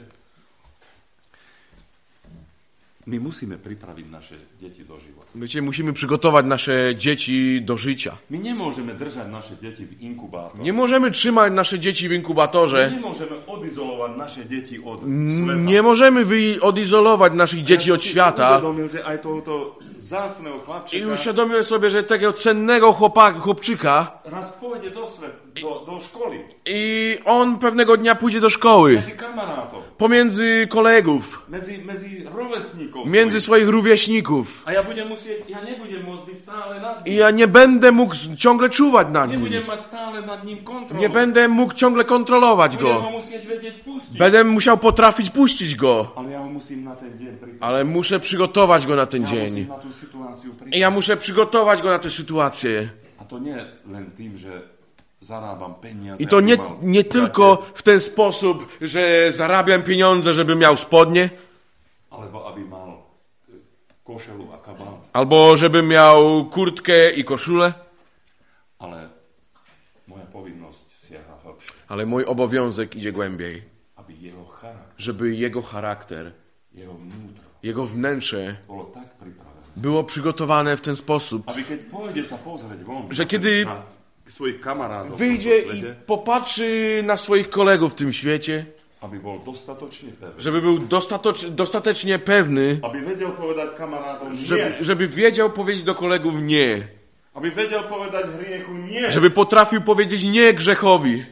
my musíme pripraviť naše deti do života. Wiecie, musimy przygotować nasze dzieci do życia. My nemôžeme držať naše deti v inkubátore. Nie możemy trzymać nasze dzieci w inkubatorze. Nemôžeme odizolovať naše deti od sveta. Nie możemy odizolować naszych dzieci od świata. Uvedomil, že aj tohoto vzácneho I chlapčeka uświadomiłem sobie, że takiego cennego chłopczyka raz pôjde do školy. i on pewnego dnia pójdzie do szkoły. Medzi kamarátov. Pomiędzy kolegów, Medzi rovesníkov. między swoich rówieśników. A ja nebudem môcť byť stále nad I ním. ja nie będę mógł ciągle czuwać nad nim. Nebudem mať stále nad ním kontrolu. Nie będę mógł ciągle kontrolować Budem ho go. musieť vedieť pustiť. Będę musiał potrafić puścić go. Ale ja ho musím na ten deň pripraviť. Ale muszę przygotować go na ten Ja dzień. musím na tú situáciu I pripraviť. ja muszę przygotować go na tę sytuację. A to nie len tým, že zarábam peniaze. I to nie tylko w ten sposób, że zarabiam pieniądze, żeby miał spodnie, Alebo aby mal košelu a kabán. albo żeby miał kurtkę i koszulę, Ale moja povinnosť siaha hlbšie. ale mój obowiązek idzie głębiej, Aby jeho charakter, żeby jego charakter, jeho vnútro jego wnętrze bolo tak pripravené. było przygotowane w ten sposób, Aby keď pôjde sa pozrieť von Że kiedy na svojich kamarátov v wyjdzie tomto i svete, popatrzy na swoich kolegów w tym świecie, aby bol dostatočne pevný. żeby był dostatecznie pewny, Aby vedel povedať kamarátom nie. żeby wiedział powiedzieć do kolegów nie, Aby vedel povedať hriechu nie. żeby potrafił powiedzieć nie grzechowi.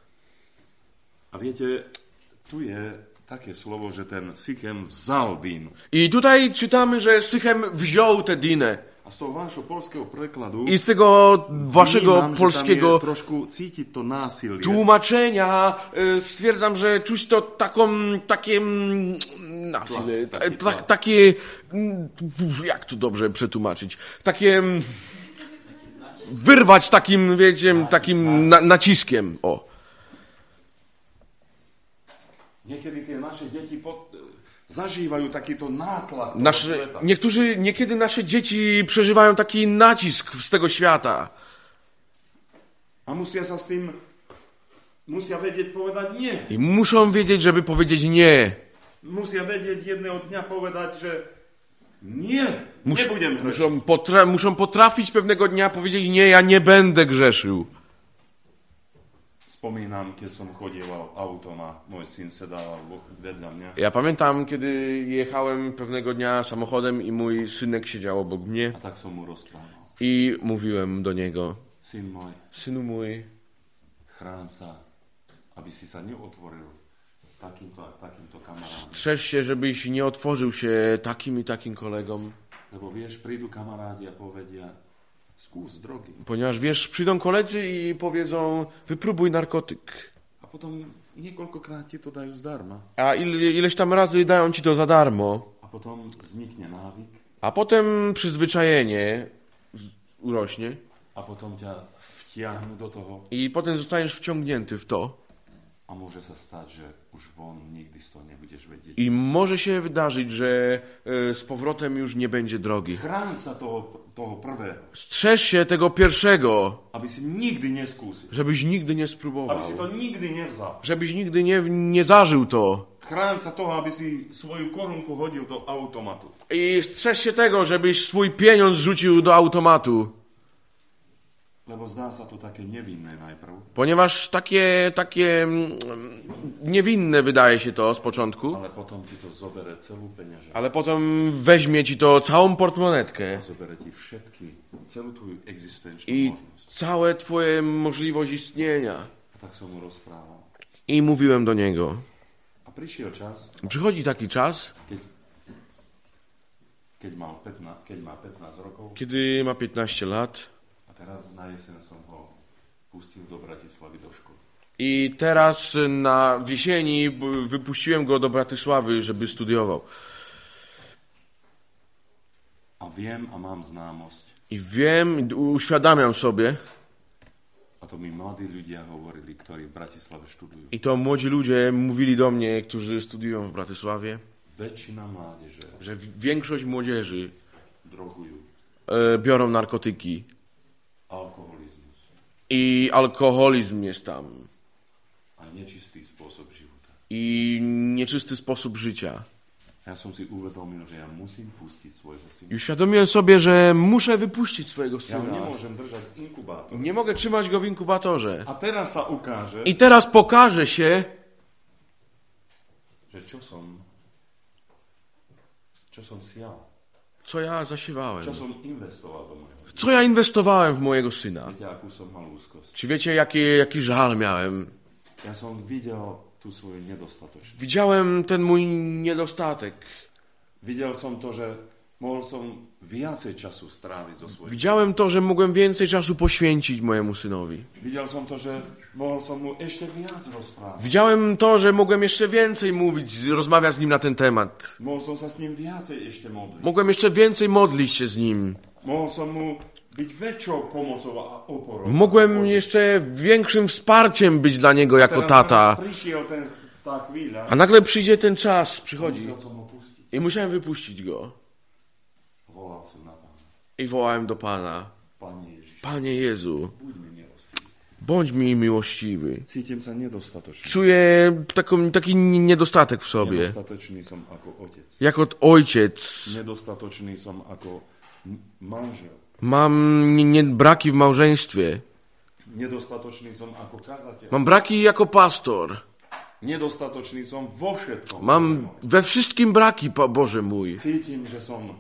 A viete, tu je také slovo, že ten Sychem vzal Dínu. I tutaj czytamy, że Sychem wziął tę Dinę. A z toho vášho polského prekladu I z tego waszego vnímam, polskiego že tam je trošku cítiť to násilie. tłumaczenia stwierdzam, że czuć to takie nasilne, Taki takie, jak to dobrze przetłumaczyć, takie wyrwać takim, wiecie, takim naciskiem, o. Niekedy tie naše deti zažívajú takýto nátlak. Niekiedy nasze dzieci przeżywają taki nacisk z tego świata. A musia sa s tým vedieť povedať nie. I muszą wiedzieć, żeby powiedzieć nie. Musia vedieť jedného dňa povedať, že nie, nebudem hrešiť. Muszą potrafić pewnego dnia powiedzieć nie, ja nie będę grzeszył. Spomínam, keď som chodieval autom a môj syn sedal vedľa mňa. Ja pamiętam, kiedy jechałem pewnego dnia samochodem i mój synek siedział obok mnie A tak som mu rozprával. i mówiłem do niego: Syn môj, synu mój, chrán sa, aby si sa neotvoril takýmto kamarátom. strzeż się, żebyś nie otworzył się takim i takim kolegom, Lebo vieš, prídu kamarádi a povedia, skús drogy. ponieważ wiesz, przyjdą koledzy i powiedzą: wypróbuj narkotyk. A potom niekoľkokrát ti to dajú zdarma. A ileś tam razy dają ci to za darmo. A potom vznikne návyk. A potem przyzwyczajenie urośnie A potom ťa vtiahnu do toho. i potem zostaniesz wciągnięty w to. A môže sa stať, že už von nikdy z toho nebudeš vedieť. I może się wydarzyć, że z powrotem już nie będzie drogi. Chráň sa toho prvého, Strzeż się tego pierwszego, aby si nikdy neskúsil. żebyś nigdy nie Aby spróbował. si to nikdy nevzal. Żebyś nigdy nie zażył to. Chráň sa toho, aby si svoju korunku hodil do automatu. I strzeż się tego, żebyś swój pieniądz rzucił do automatu. Lebo zdá sa to také nevinné najprv. Ponieważ takie niewinne wydaje się to z początku, Ale potom ti to zobere celú peňažu. ale potem weźmie ci to całą portmonetkę Zobere ti celú tvoju existenčnú i možnosť. całe twoje możliwość istnienia. A tak som mu rozprával. I mówiłem do niego. A prišiel čas, Przychodzi taki czas, keď má 15 rokov. kiedy ma 15 lat A teraz na jeseň som ho pustil do Bratislavy do školy. i teraz w jesieni wypuściłem go do Bratysławy, żeby studiował. A viem a mám známosť. I wiem, uświadamiam sobie, A to mi mladí ľudia hovorili, ktorí v Bratislave študujú. i to młodzi ludzie mówili do mnie, którzy studiują w Bratysławie, Väčšina mládeže że większość młodzieży drogujú. biorą narkotyki Alkoholizmus i alkoholizm jest tam a nečistý spôsob života. i nieczysty sposób życia. Ja som si uvedomil, že ja musím pustiť svojho syna. I uświadomiłem sobie, że muszę wypuścić swojego Ja ho syna. nemôžem držať v inkubátore. Nie mogę trzymać go w inkubatorze. A teraz sa ukáže, I teraz pokaże się, že čo som sial, co ja zasiewałem. čo som investoval do mojho. Co ja inwestowałem w mojego syna. Viete, akú som mal úzkosť. Czy wiecie, jaki żal miałem? Ja som videl tú svoju nedostatočnosť. Widziałem ten mój niedostatek. Videl som to, že mohol som viacej času stráviť so svojím. Widziałem to, że mogłem więcej czasu poświęcić mojemu synowi. Videl som to, že mohol som mu ešte viac rozprávať. Widziałem to, że mogłem jeszcze więcej mówić, rozmawiać z nim na ten temat. Mohol som sa s ním viacej ešte modliť. Mogłem jeszcze więcej modlić się z nim. Mohol som mu byť väčšou pomocou a oporou. Mogłem jeszcze większym wsparciem być dla niego jako tata. Prišiel tá chvíľa, A nagle przyjdzie ten czas, przychodzi. musel som ho pustiť. I musiałem wypuścić go. Volal som na Pána. I wołałem do Pana. Pane Ježiš, Panie Jezu, buď mi milostivý. bądź mi miłościwy. Cítim sa nedostatočný. Czuję taki niedostatek w sobie. Nedostatočný som ako otec. Jako ojciec. Nedostatočný som ako manžel. Mam braki w małżeństwie. Nedostatočný som ako kazateľ. Mam braki jako pastor. Nedostatočný som vo všetkom. Mam we wszystkim braki, Boże mój. Cítim, že som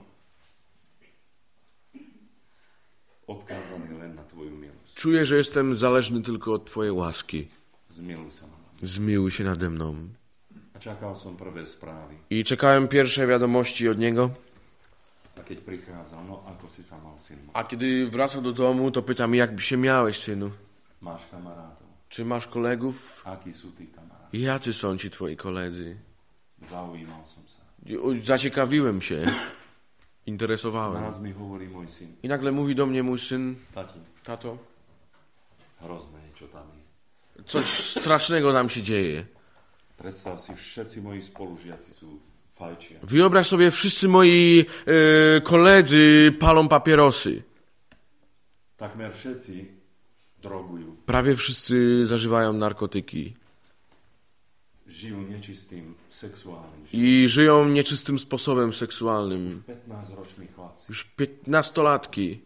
odkázaný len na Tvoju milosť. Czuję, że jestem zależny tylko od Twojej łaski. Zmiluj sa na mňa. Zmiłuj się nade mną. A čakal som prvé správy. I czekałem pierwsze wiadomości od niego. A keď prichádzal, no ako si sa mal, syn? A kiedy wracał do domu, to pytam, jak się miałeś, synu? Máš kamarátov? Czy masz kolegów? Akí sú tí kamaráti? Jacy są ci twoi koledzy? Zaujímal som sa. Zaciekawiłem się. Interesowałem. Raz mi hovorí môj syn. I nagle mówi do mnie mój syn, Tati, tato, hrozné niečo tam je. coś strasznego tam się dzieje. Predstav si, všetci moji spolužiaci sú fajčia. Wyobraź sobie, wszyscy moi koledzy palą papierosy. Takmer všetci drogujú. Prawie wszyscy zażywają narkotyki. Žijú nečistým sexuálnym životom. I żyją nieczystym sposobem seksualnym. 15-roční chlapci. Już 15-latki.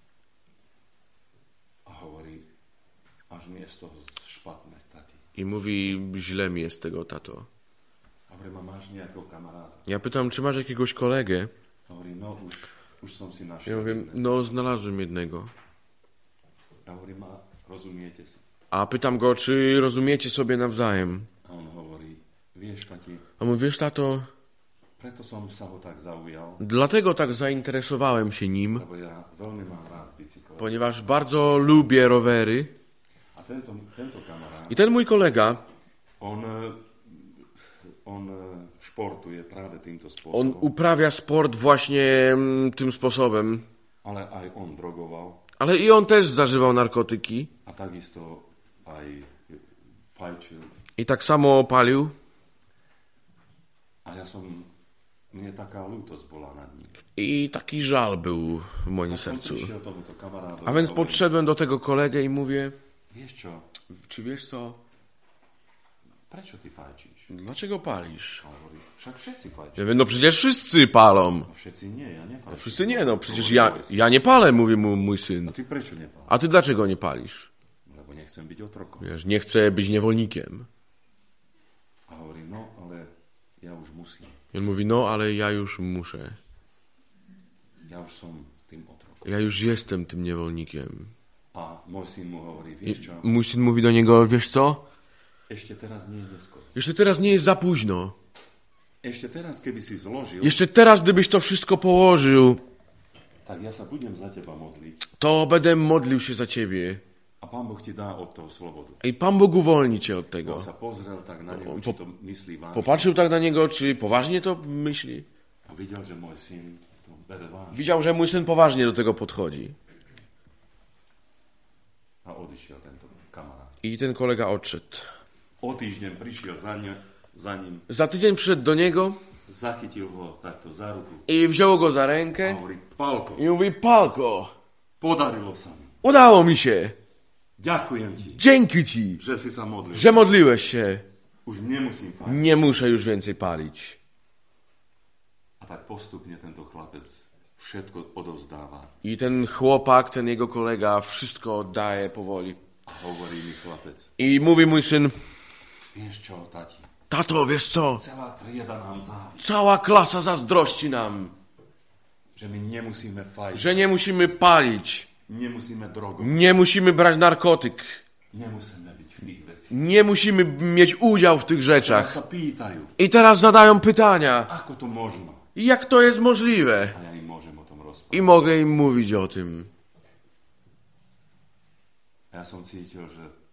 A hovorí, až mi je z toho špatné, tati. I mówi, źle mi jest tego, tato. Hovorí, ma máš nejakého kamaráta? Ja pytam, czy masz jakiegoś kolegę? Hovorí, no už som si Ja našiel. mówię, no znalazłem jednego. A hovorí, rozumiete si? A pytam go, czy rozumiecie sobie nawzajem? A on hovorí, vieš, tati, A mówi, wiesz, tato, preto som sa ho tak zaujal, dlatego tak zainteresowałem się nim, lebo ja veľmi mám rád bicykle. ponieważ bardzo lubię rowery. A tento kamarát, I ten mój kolega, on športuje práve týmto on spôsobom, uprawia sport właśnie tym sposobem. ale aj on drogoval Ale i on też zażywał narkotyki. a takisto aj fajčil. I tak samo palił. A mnie taká lútosť bola nad ním. I taki żal był w moim sercu. Prišiel tomuto kamarádovi. A więc podszedłem do tego kolegę i mówię, Vieš čo? czy wiesz co, Prečo ty fajčíš? dlaczego palisz? A on hovorí, však všetci fajčia. Ja mówię, no przecież wszyscy palą. No všetci nie, ja nefajčím. Wszyscy nie, no przecież ja nie palę, mówi mu mój A syn. ty prečo nepáliš? A ty dlaczego nie palisz? Lebo nechcem byť otrokom. Wiesz, nie chcę być niewolnikiem. A hovorí, no ale ja už musím. I on mówi, no ale ja już muszę. Ja už som tým otrokom. Ja już jestem tym niewolnikiem. A môj syn mu hovorí, I vieš čo? mój syn mówi do niego, wiesz co? Ešte teraz nie je neskoro. Jeszcze teraz nie jest za późno. Ešte teraz, keby si zložil, Jeszcze teraz, gdybyś to wszystko położył, tak ja sa budem za teba modliť to będę modlił się za ciebie. a Pán Boh ti dá od toho slobodu. I Pan Bóg uwolni cię od On tego. sa pozrel tak na neho, či to myslí vážne. Popatrzył tak na niego, czy poważnie to myśli. A videl, že môj syn to bere vážne. Widział, że mój syn poważnie do tego podchodzi. A odišiel tento kamarát. I ten kolega odszedł. O týždeň prišiel za ním, Za tydzień przyszedł do niego zachytil ho takto za ruku i wziął go za a rękę hovorí, Pálko, i mówi, Palko, podarilo sa mi. udało mi się. Ďakujem ti, Dzięki ci, že si sa modlil. że modliłeś się. Už nemusím fajčiť. Nie muszę już więcej palić. A tak postupne tento chlapec všetko odovzdáva. I ten chłopak, ten jego kolega wszystko oddaje powoli. A hovorí mi chlapec, I mówi mój syn, vieš čo, tati, tato, wiesz co, celá trieda nám závidí, cała klasa zazdrości nam, že my nemusíme fajčiť, że nie musimy palić, nemusíme drogovať, nie musimy brać narkotyk, nemusíme byť v tých veciach. nie musimy mieć udział w tych Teraz rzeczach. sa pýtajú, I teraz zadają pytania, ako to možno. jak to jest możliwe? A ja im môžem o tom rozprávať. I mogę im mówić o tym. Ja som cítil,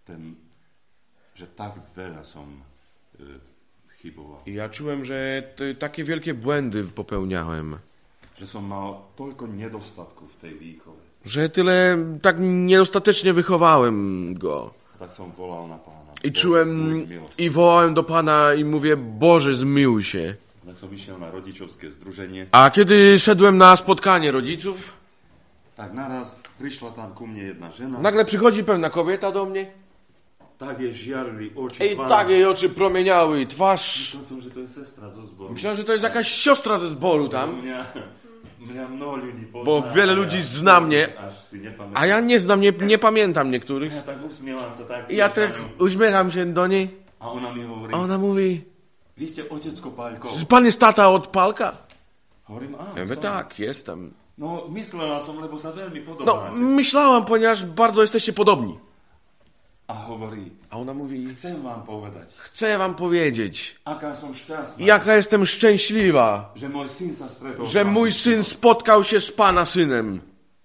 že tak veľa som chyboval. I ja czułem, że takie wielkie błędy popełniałem, Že som mal toľko nedostatkov w tej výchove. że tyle tak niedostatecznie wychowałem go. Tak som volal na Pána. I czułem, i wołałem do Pana i mówię, Boże, zmiłuj się. Tak som išiel na rodičovské združenie. A kiedy szedłem na spotkanie rodziców, Tak naraz prišla tam ku mne jedna žena. nagle przychodzi pewna kobieta do mnie Tak jej žiarili oči. i tak jej oczy promieniały i twarz. Myślałem som, že to je sestra zo zboru. Myślałem, że to jest jakaś siostra ze zboru tam, Mňa mnoho ľudí pozná. bo wiele ludzi zna mnie, Až si nepamätám. a ja nie znam, nie pamiętam niektórych. Ja tak usmievam sa tak. I ja tak uśmiecham się do niej, A ona mi hovorí, a ona mówi, vy ste otecko Paľkov. że pan jest tata od Palka? Hovorím, Ja mówię, som. tak, jestem. No, myslela som, lebo sa veľmi No, podobáte. myślałam, ponieważ bardzo jesteście podobni. A hovorí, A ona mówi, chcem vám povedať, chcę wam powiedzieć, aká som šťastná, jaka jestem szczęśliwa, že môj syn sa stretol. że mój syn spotkał się z pana synem.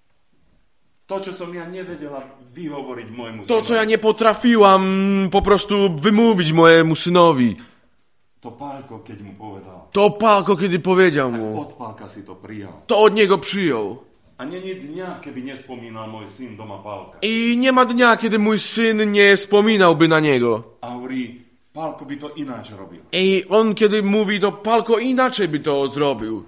To, čo som ja nevedela vyhovoriť môjmu To, synu, co ja nie potrafiłam po prostu wymówić mojemu synowi. to Paľko, keď mu povedal, To Palko, kiedy powiedział tak mu, od Paľka si to prijal. to od niego przyjął. A není dňa, keby nespomínal môj syn doma Paľka. I nie ma dnia, kiedy mój syn nie wspominałby na niego. A hovorí, Paľko by to ináč robil. I on, kiedy mówi, to Palko inaczej by to zrobił.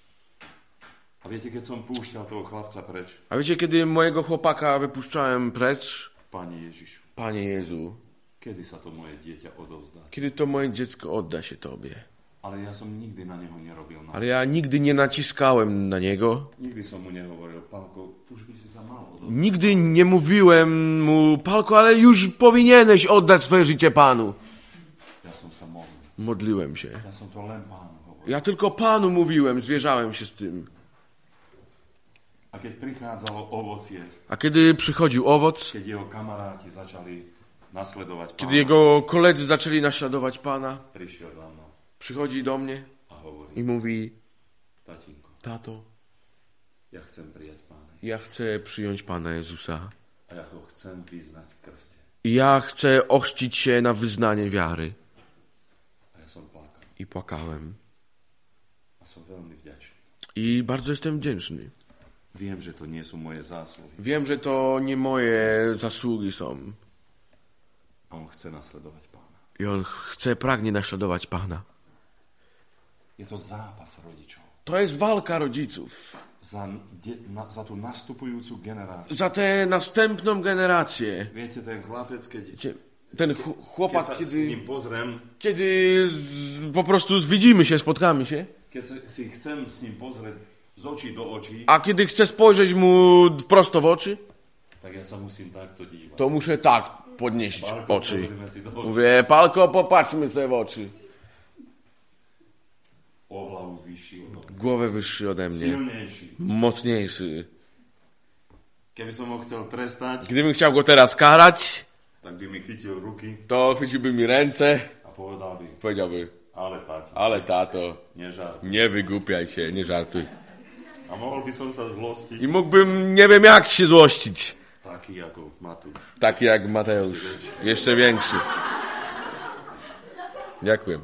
A viete, keď som púšťal toho chlapca preč, A wiecie, kiedy mojego chłopaka wypuszczałem precz, Pane Ježišu, Panie Jezu, kedy sa to moje dieťa odovzdá? kiedy to moje dziecko odda się Tobie. Ale ja som nikdy na neho nerobil. Ale ja nigdy nie naciskałem na niego. Nikdy som mu nehovoril, Paľko, už by si sa mal odovzdať. Nigdy nie mówiłem mu, Palko, ale już powinieneś oddać swoje życie Panu. Ja som sa modlil. Modliłem się. Ja som to len Pánu hovoril. Ja tylko Panu mówiłem, zwierzałem się z tym. A keď prichádzalo ovocie, A kiedy przychodził owoc, keď jeho kamaráti začali nasledovať Pána, kiedy jego koledzy zaczęli naśladować Pana, prišiel za mnou przychodzi do mnie a hovorí, i mówi, tatínko, tato, ja chcem prijať Pána ja chcę przyjąć Pana Jezusa. a ja ho chcem vyznať v krste. I ja chcę ochrzcić się na wyznanie wiary. A ja som plakal I płakałem. a som veľmi vďačný. I bardzo jestem wdzięczny. Viem, že to nie sú moje zásluhy. Wiem, że to nie moje zasługi są. A on chce nasledovať Pána. I on pragnie naśladować Pana. Je to zápas rodičov. To jest walka rodziców. Za tú nastupujúcu generáciu. Za tę następną generację. Viete, ten chlapec, keď Ten chłopak, sa s ním pozriem, kiedy po prostu widzimy się, spotkamy się, keď si chcem s ním pozrieť z očí do očí, a kiedy chcę spojrzeć mu prosto w oczy, tak ja sa musím takto dívať. to muszę tak podnieść Pálko, oczy. pozrime si do očí. Mówię, Palko, popatrzmy sobie w oczy. O hlavu vyšší od toho. Głowę wyższy ode mnie, Silnejší. mocniejszy. Keby som ho chcel trestať, Gdybym chciał go teraz karać, tak by mi chytil ruky to chwyciłby mi ręce, a povedal by, powiedziałby, ale tati, tato, nežartuj. nie wygłupiaj się, nie żartuj. A mohol by som sa zlostiť I mógłbym, nie wiem jak się złościć. taký ako Matúš. Taki jak Mateusz, jeszcze większy. Dziękuję.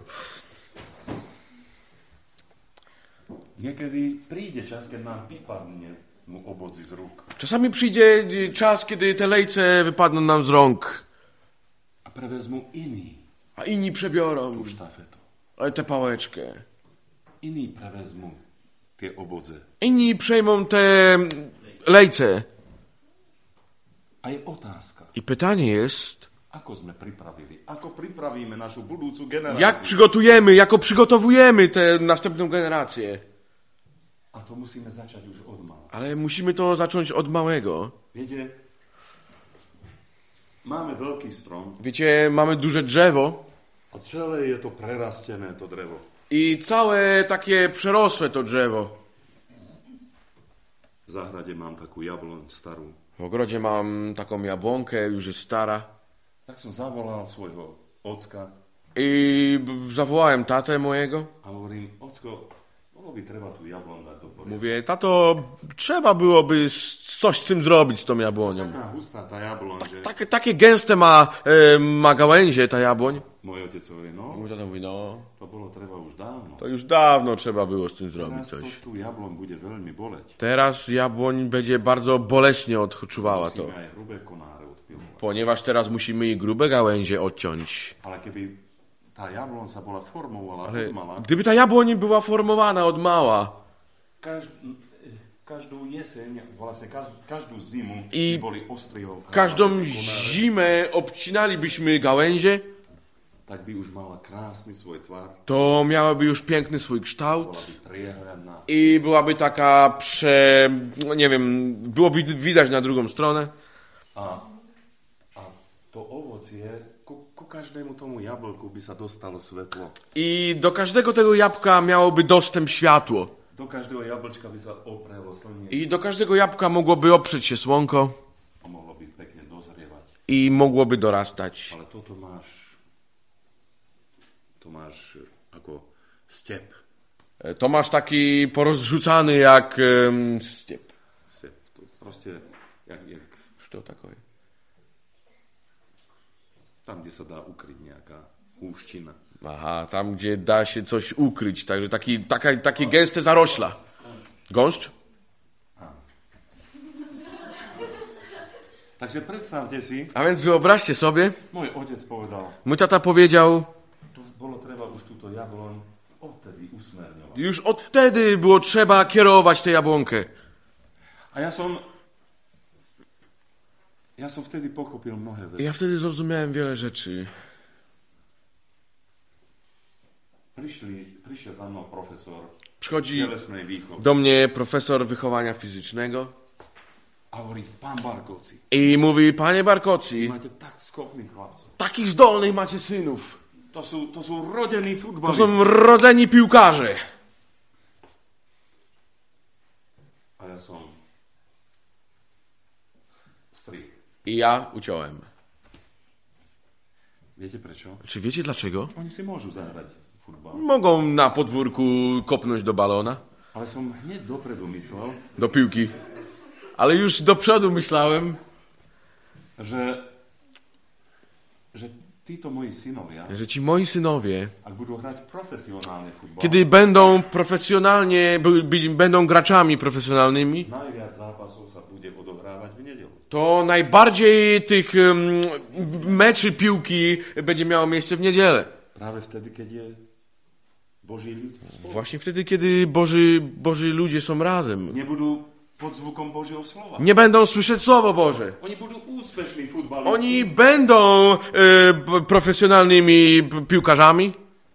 Niekedy príde čas, keď nám vypadne mu obodzi z rúk Czasami przyjdzie czas, kiedy te lejce wypadną nam z rąk, a prevezmu iní a inni przebiorą tú štafetu. tę pałeczkę. Iní prevezmu tie obodze. Inni przejmą te lejce. A je otázka, I pytanie jest, ako sme pripravili, ako pripravíme našu budúcu generáciu. jak przygotowujemy tę następną generację. A to musíme začať už od mala. Ale musimy to zacząć od małego. Viete, máme veľký strom Wiecie, mamy duże drzewo a celé je to prerastené, to drevo. i całe takie przerosłe to drzewo. V záhrade mám takú jabloň starú. W ogrodzie mam taką jabłonkę, już jest stara. Tak som zavolal svojho ocka I zawołałem tatę mojego. a hovorím, ocko, bolo by treba tú jabloň dať do poriadku. Mówię, tato, trzeba byłoby coś z tym zrobić, z tą jabłonią. Taká hustá tá jabloň, že... Takie gęste ma gałęzie ta jabłoń. Môj otec hovorí, no, Mój tata mówi, no, to bolo treba už dávno. to już dawno trzeba było z tym zrobić Teraz to coś. tú jabloň bude veľmi boleť. Teraz jabłoń będzie bardzo boleśnie odczuwała to. Musíme aj hrubé konáre odpilovať. Ponieważ teraz musimy jej grube gałęzie odciąć. Ale keby tá jabloň sa bola formovala Ale od mala, gdyby ta jabłoń była formowana od mała každú jeseň, vlastne každú zimu I by boli ostriho każdą zimę obcinalibyśmy gałęzie, tak by už mala krásny svoj tvar, to miałaby już piękny swój kształt bola by priehľadná i byłaby taka no nie wiem, byłoby widać na drugą stronę. a to ovocie, ku každému tomu jablku by sa dostalo svetlo. I do każdego tego jabłka miałoby dostęp światło. Do každého jablčka by sa oprelo slniečko I do każdego jabłka mogłoby oprzeć się słonko a mohlo by pekne dozrievať. i mogłoby dorastać. Ale toto máš ako step. To masz taki porozrzucany jak stiep. Step. To proste jak Co to takie? tam, kde sa dá ukryť nejaká húština. Aha, tam gdzie da się coś ukryć, także takie gęste zarośla. Gąszcz? Takže predstavte si, A więc wyobraźcie sobie, môj otec povedal, mój tata powiedział, to bolo treba už túto jabloň odtedy usmerňovať. już od wtedy było trzeba kierować tę jabłonkę. A ja som vtedy pochopil mnohé veci. Ja wtedy zrozumiałem wiele rzeczy. Prišiel za mnou profesor Przychodzi telesnej výchovy do mnie profesor wychowania fizycznego a hovorí, pán Barkovci, i mówi, panie Barkoci, máte tak schopných chlapcov. takich zdolnych macie synów. To sú rodení To futbalisti. są rodzeni piłkarze. A ja som strich. I ja uciąłem. Viete prečo? Czy wiecie dlaczego? Oni si môžu zahrať futbal. Mogą na podwórku kopnąć do balona, Ale som hneď dopredu myslel, do piłki. Ale już do przodu myślałem, že títo moji synovia, że ci moi synowie, ak budú hrať profesionálne futbal, kiedy będą profesjonalnie, będą graczami profesjonalnymi, najviac zápasov sa bude odohrávať v nedeľu. to najbardziej tych meczy piłki będzie miało miejsce w niedzielę. Práve vtedy, keď je Boží ľud spolu. Właśnie wtedy, kiedy Boży ludzie są razem. Nebudú pod zvukom Božieho slova. Nie będą słyszeć Słowo Boże. Oni budú úspešní futbalisti. Oni będą profesjonalnymi piłkarzami,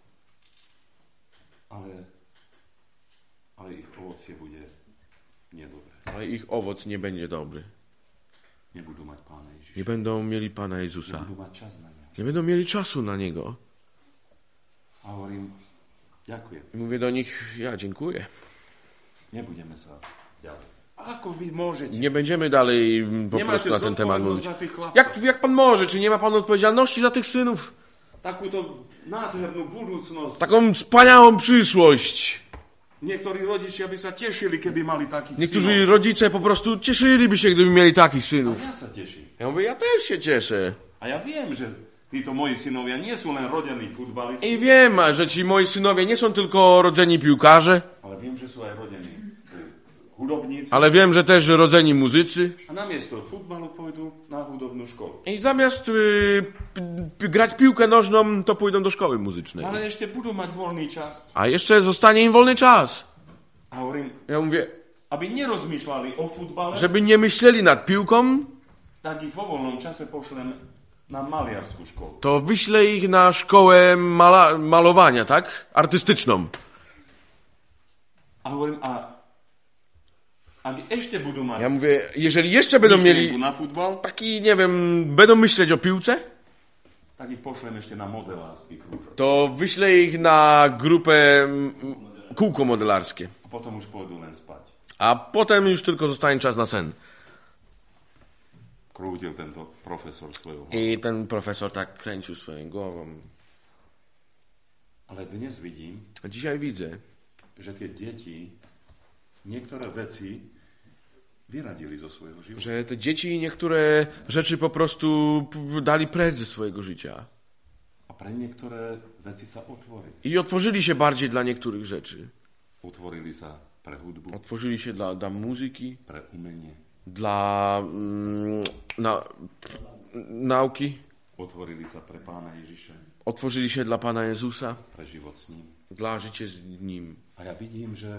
ale ich ovocie bude nedobré. ale ich owoc nie będzie dobry. Nebudú mať Pána Ježiša. Nie będą mieli Pana Jezusa. Nebudú mať čas na neho. Nie będą mieli czasu na Niego. A hovorím, ďakujem. I mówię do nich, ja dziękuję. Nebudeme sa ďalej. Ako vy môžete? Nie będziemy dalej po Nie prostu macie na ten temat zodpovednosť mówić. za tých chlapcov. Jak pan może? Czy nie ma pan odpowiedzialności za tych synów? Takúto nádhernú budúcnosť. Taką wspaniałą przyszłość. Niektorí rodičia by sa tešili, keby mali takých Niektórzy synov. rodzice po prostu cieszyliby się, gdyby mieli takich A synów. ja sa teším. Ja mówię, ja też się cieszę. A ja viem, že títo moji synovia nie sú len rodení futbalisti, I wiem, że ci moi synowie nie są tylko rodzeni piłkarze, ale viem, že sú aj rodení hudobníci. ale wiem, że też rodzeni muzycy. A namiesto futbalu pôjdu na hudobnú školu. I zamiast grać piłkę nożną, to pójdą do szkoły muzycznej. Ale ešte budú mať voľný čas. A jeszcze zostanie im wolny czas. A hovorím, Ja mówię, aby nerozmýšľali o futbale, żeby nie myśleli nad piłką, tak ich vo voľnom čase pošlem na maliarskú školu. to wyślę ich na szkołę malowania, tak? Artystyczną. A hovorím, ak ešte budú mať Ja mówię, jeżeli jeszcze będą myšlienku mieli na futbal, taki, nie wiem, będą myśleć o piłce, tak ich pošlem ešte na modelársky krúžok. to wyślę ich na grupę kółko modelarskie. A potom už pôjdu len spať. A potem już tylko zostanie czas na sen. Krútil tento profesor svojho. I ten profesor tak kręcił swoją głową. Ale dnes vidím, A dzisiaj widzę, že tie deti niektoré veci vyradili zo svojho života. że te dzieci niektóre rzeczy po prostu dali precz ze swojego życia. A pre niektoré veci sa otvorili. I otworzyli się bardziej dla niektórych rzeczy. Otvorili sa pre hudbu, Otworzyli się dla muzyki, pre umenie. dla nauki. Otvorili sa pre Pána Ježiša, Otworzyli się dla Pana Jezusa, pre život s ním. dla życia z Nim. A ja vidím, že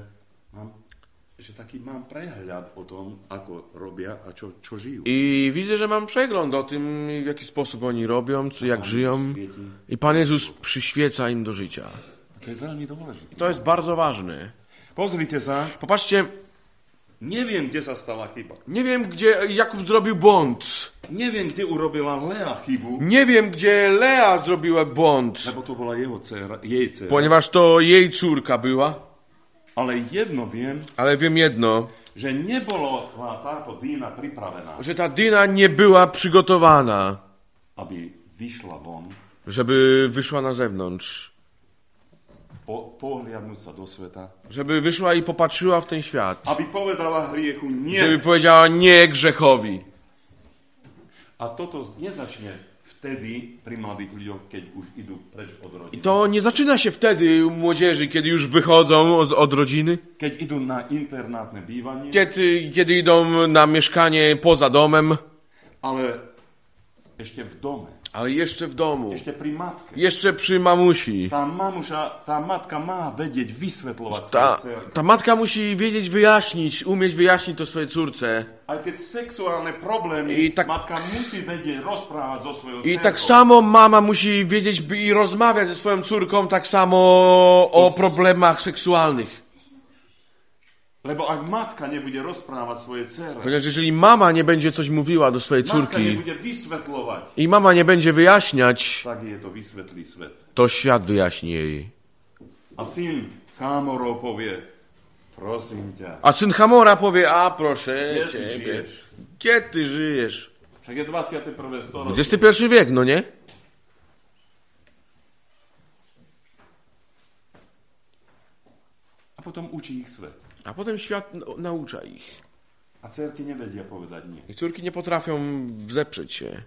taký mám prehľad o tom, ako robia a čo žijú. I widzę, że mam przegląd o tym, w jaki sposób oni robią, jak żyją. I Pan Jezus przyświeca im do życia. To je veľmi dôležité. To jest bardzo ważne. Pozrite sa, Popatrzcie, neviem, kde sa stala chyba. nie wiem, gdzie Jakub zrobił błąd. Neviem, kde urobila Lea chybu, Nie wiem, gdzie Lea zrobiła błąd, lebo to bola jej dcera. ponieważ to jej córka była. Ale jedno viem, Ale wiem jedno, že nebola táto Dína pripravená, że ta Dina nie była przygotowana, aby vyšla von, żeby wyszła na zewnątrz. Pohliadnúť sa do sveta, Żeby wyszła i popatrzyła w ten świat. aby povedala hriechu nie. Żeby powiedziała nie grzechowi. A toto nezačne vtedy pri mladých ľuďoch, keď už idú preč od I rodiny. to nie zaczyna się wtedy u młodzieży, kiedy już wychodzą od rodziny, Keď idú na internátne bývanie, kiedy idą na mieszkanie poza domem, ale ešte v dome, ale jeszcze w domu, ešte pri matke. jeszcze przy mamusi. Tá matka má vedieť vysvetľovať svoje dcere. Ta matka musi wiedzieć umieć wyjaśnić to swojej córce. Aj keď sexuálne problémy, I tak- matka musí vedieť rozprávať so svojou I dcerou. tak samo mama musi wiedzieć i rozmawiać ze swoją córką tak samo o problemach seksualnych. Lebo ak matka nebude rozprávať svoje dcere, Ponieważ jeżeli mama nie będzie coś mówiła do swojej matka córki nebude vysvetľovať, i mama nie będzie wyjaśniać, tak je to vysvetlí svet. to świat wyjaśni jej. A syn Chámorov povie, prosím ťa, A syn Hamora powie, a proszę Gdzie ty ciebie, żyjesz? gdzie ty żyjesz? však je 21. storočie. XXI wiek, no nie? A potom učí ich svet. A potem świat naucza ich. A dcerky nevedia povedať nie. I córki nie potrafią wzeprzeć się.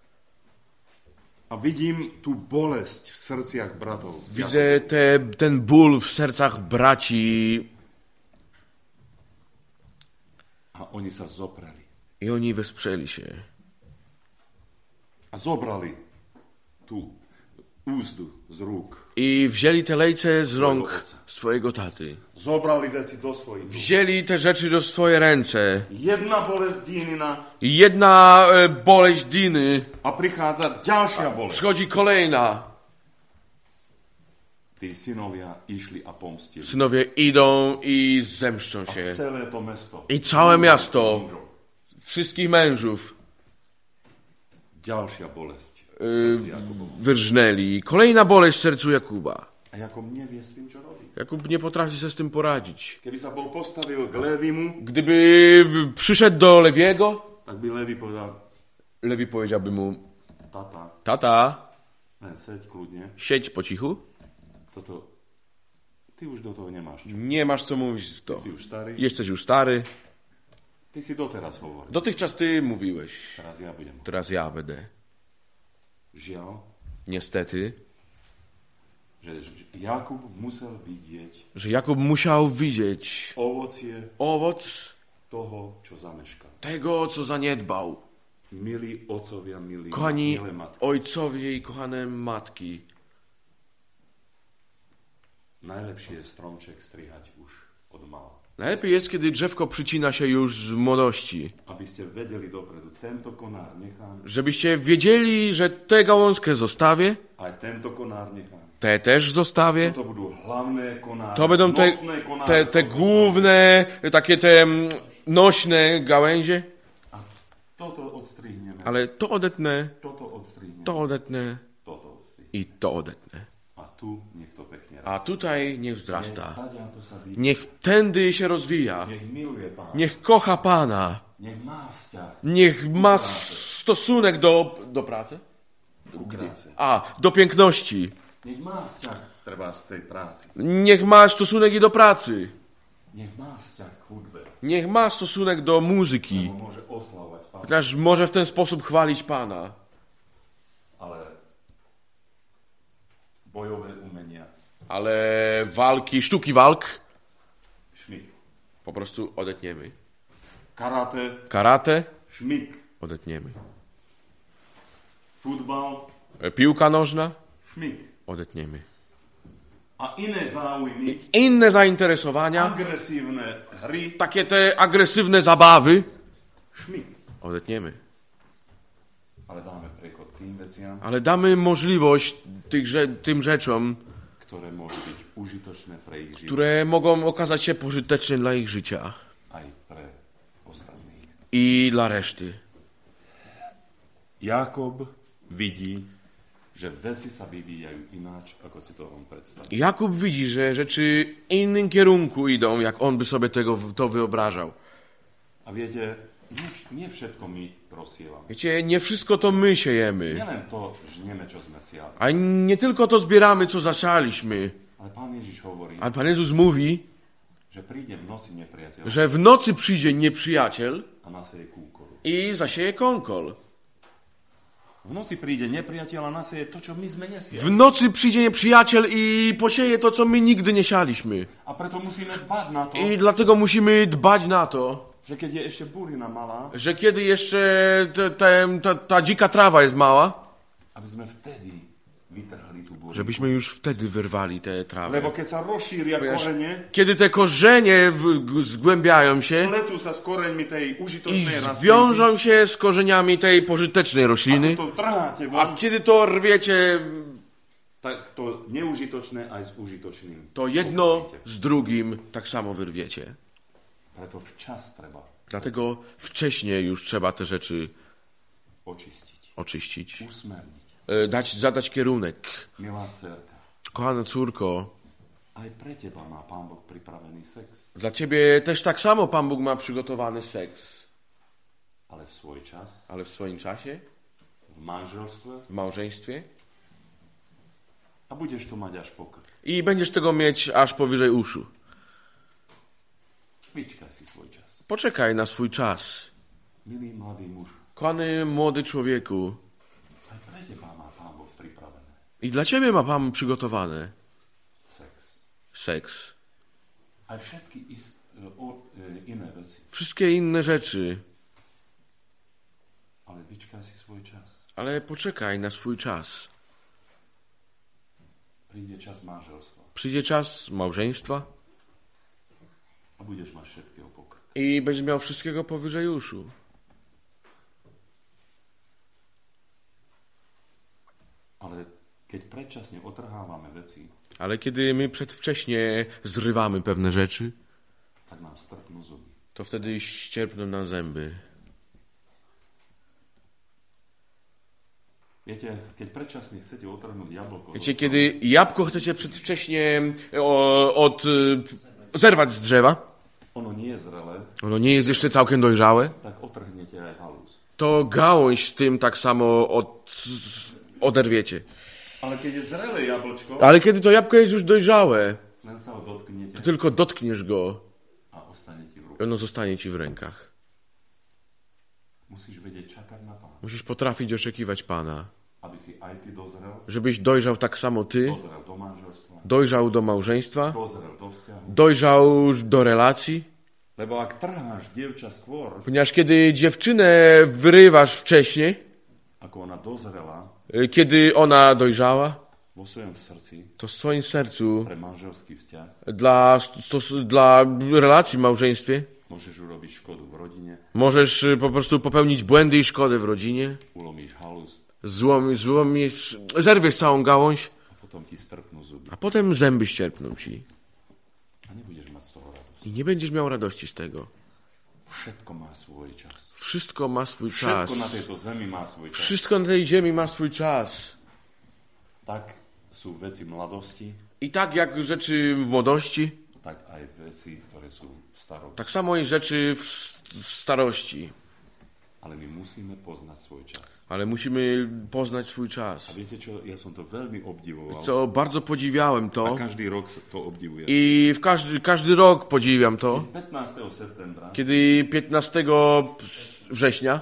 A vidím tú bolesť v srdciach bratov. Widzę ten ból w sercach braci A oni sa zopreli. I oni wesprzeli się. A zobrali tú úzdu z rúk. I wzięli te lejce z rąk swojego taty. Zobrali veci do svojich rúk. Wzięli te rzeczy do swoje ręce. Jedna bolesť dínina I jedna boleść Diny. a prichádza ďalšia bolesť. Przychodzi kolejna. Tí synovia išli a pomstili. Synowie idą i zemszczą A się. celé to mesto. I całe miasto. Wszystkich mężów Ďalšia bolesť. wyrżnęli. Kolejna boleść w sercu Jakuba. A Jakub nevie s tým, čo robí. Jakub nie potrafi sobie z tym poradzić. Keby sa bol postavil k Levimu, Gdyby przyszedł do Lewiego, tak by Levi povedal, Lewi powiedziałby mu: tata, tata, seď kľudne, siedź po cichu. toto, ty už do toho nemáš čo. Nie masz co mówić w to. Ty si už starý, Jesteś już stary. ty si doteraz hovoril. Dotychczas ty mówiłeś. Teraz ja budem. Teraz ja będę. Žiaľ, Niestety, že Jakub musel vidieť że Jakub musiał widzieć ovocie owoc toho, čo zameškal. tego, co zaniedbał. Milí otcovia, milí Kochani milé matky. ojcowie i kochane matki, Najlepšie je stromček strihať už od mala. najlepiej jest, kiedy drzewko przycina się już z młodości. Aby ste vedeli dopredu, tento konár nechám, Żebyście wiedzieli, że tę gałązkę zostawię, aj tento konár nechám. te też zostawię. To budú hlavné konáre, To będą nosné konáre. te główne, takie te nośne gałęzie, A toto odstrihneme, ale to odetnę, toto odstrihneme, to odetnę toto odstrihneme. i to odetnę. A tu nech to pekne A rastie. tutaj niech wzrasta. To sa vidí. Niech tędy się rozwija. Nech miluje Pána. Niech kocha Pana. Nech má vzťah Niech ma stosunek do pracy. ku kráse. A, do piękności. Nech má vzťah treba z tej práci. Niech ma stosunek i do pracy. Nech má vzťah k hudbe. Niech ma stosunek do muzyki. Bo môže oslavovať Pána. Chociaż może w ten sposób chwalić Pana. Ale bojové umenia, Ale walki, sztuki walk šmik. po prostu odetniemy. Karate, Karate šmik. odetniemy. Futbal, Piłka nożna šmik. odetniemy. A iné záujmy, Inne zainteresowania, agresívne hry, takie te agresywne zabawy šmik. odetniemy. Ale dáme prechod tým veciam, Ale damy możliwość tym rzeczom, ktoré môžu byť užitočné pre ich život, które mogą okazać się pożyteczne dla ich życia aj pre ostatných. i dla reszty. Jakob vidí, že veci sa vyvíjajú ináč, ako si to on predstavil. Jakub widzi, że rzeczy w innym kierunku idą, jak on by sobie to wyobrażał. A viete, nie všetko my prosievame. Wiecie, nie wszystko to my siejemy, Nielen to žneme, čo sme siali. a nie tylko to zbieramy, co zasialiśmy, Ale Pán Ježiš hovorí, ale Pan Jezus mówi, že príde v noci nepriateľ że w nocy przyjdzie nieprzyjaciel a naseje kúkolu. i zasieje konkol. V noci príde nepriateľ a naseje to, čo my sme W nesiali. nocy przyjdzie nieprzyjaciel i posieje to, co my nigdy nie sialiśmy. A preto musíme dbať na to, I dlatego musimy dbać na to, že keď je ešte burina malá, że kiedy jeszcze ta dzika trawa jest mała, aby sme vtedy vytrhali tú burinu. żebyśmy już wtedy wyrwali te Lebo trawy. keď sa rozšíria korene, Kiedy te korzenie zgłębiają się pletú sa s koreňmi tej i užitočnej rastlinky, zwiążą się z korzeniami tej pożytecznej a rośliny, to trháte a von, kiedy to rwiecie, tak to neužitočné aj s užitočným. to jedno pochopíte. z drugim tak samo wyrwiecie. Preto včas treba Dlatego wcześniej już trzeba te rzeczy očistiť, oczyścić, usmerniť. zadać kierunek. Milá dcerka, Kochana córko, aj pre teba má Pán Boh pripravený sex, dla ciebie też tak samo Pan Bóg ma przygotowany seks, ale v svoj čas, ale w swoim czasie, v manželstve w małżeństwie a budeš to mať až po krk. i będziesz tego mieć aż powyżej uszu. Vyčkaj si svoj čas. Poczekaj na swój czas. Milý mladý muž, Kochany młody człowieku, aj pre teba má Pán Boh pripravené i dla ciebie ma Pan przygotowane sex. seks. Aj všetky iné veci. Wszystkie inne rzeczy. Ale vyčkaj si svoj čas. Ale poczekaj na swój czas. Príde čas manželstva. Przyjdzie czas małżeństwa A budeš mať všetkého pokrk. i będziesz miał wszystkiego powyżej uszu. Ale keď predčasne otrhávame veci, Ale kiedy my przedwcześnie zrywamy pewne rzeczy, tak nám strpnú zuby. to wtedy ścierpną nam zęby. Viete, keď predčasne chcete otrhnúť jablko, Wiecie, kiedy jabłko chcecie przedwcześnie zerwać z drzewa, ono nie je zrelé, ono nie jest jeszcze całkiem dojrzałe, tak otrhnete aj halúz. to gałąź tym tak samo oderwiecie. Ale keď je zrelé jablčko, Ale kiedy to jabłko jest już dojrzałe, len sa ho dotknete to tylko dotkniesz go a ostane ti v i ruke. ono zostanie ci w rękach. Musíš vedieť čakať na Pána, Musisz potrafić oczekiwać Pana, aby si aj ty dozrel, żebyś dojrzał tak samo ty, dozrel do manželstva, dojrzał do małżeństwa, dozrel do vzťahu. dojrzał do relacji. Lebo ak trháš dievča skôr, Ponieważ kiedy dziewczynę wyrywasz wcześniej, ako ona dozrela kiedy ona dojrzała, vo svojom srdci to w swoim sercu pre manželský vzťah, dla relacji w małżeństwie môžeš urobiť škodu v rodine, możesz po prostu popełnić błędy i szkodę w rodzinie, ulomíš halus zerwiesz całą gałąź, a potom ti strpnú zuby. a potem zęby ścierpną ci A nebudeš mať z toho radosť. i nie będziesz miał radości z tego. Všetko má svoj čas. Wszystko ma swój czas. Všetko na tejto zemi má svoj čas. Wszystko na tej ziemi ma swój czas. Tak sú veci mladosti, I tak jak rzeczy w młodości, tak aj veci, ktoré sú v starosti. tak samo i rzeczy w starości. Ale my musíme poznať svoj čas. Ale musimy poznać swój A czas. viete čo, ja som to veľmi obdivoval. Co bardzo podziwiałem A to každý rok to obdivujem. i każdy rok podziwiam to, 15. septembra kiedy 15 września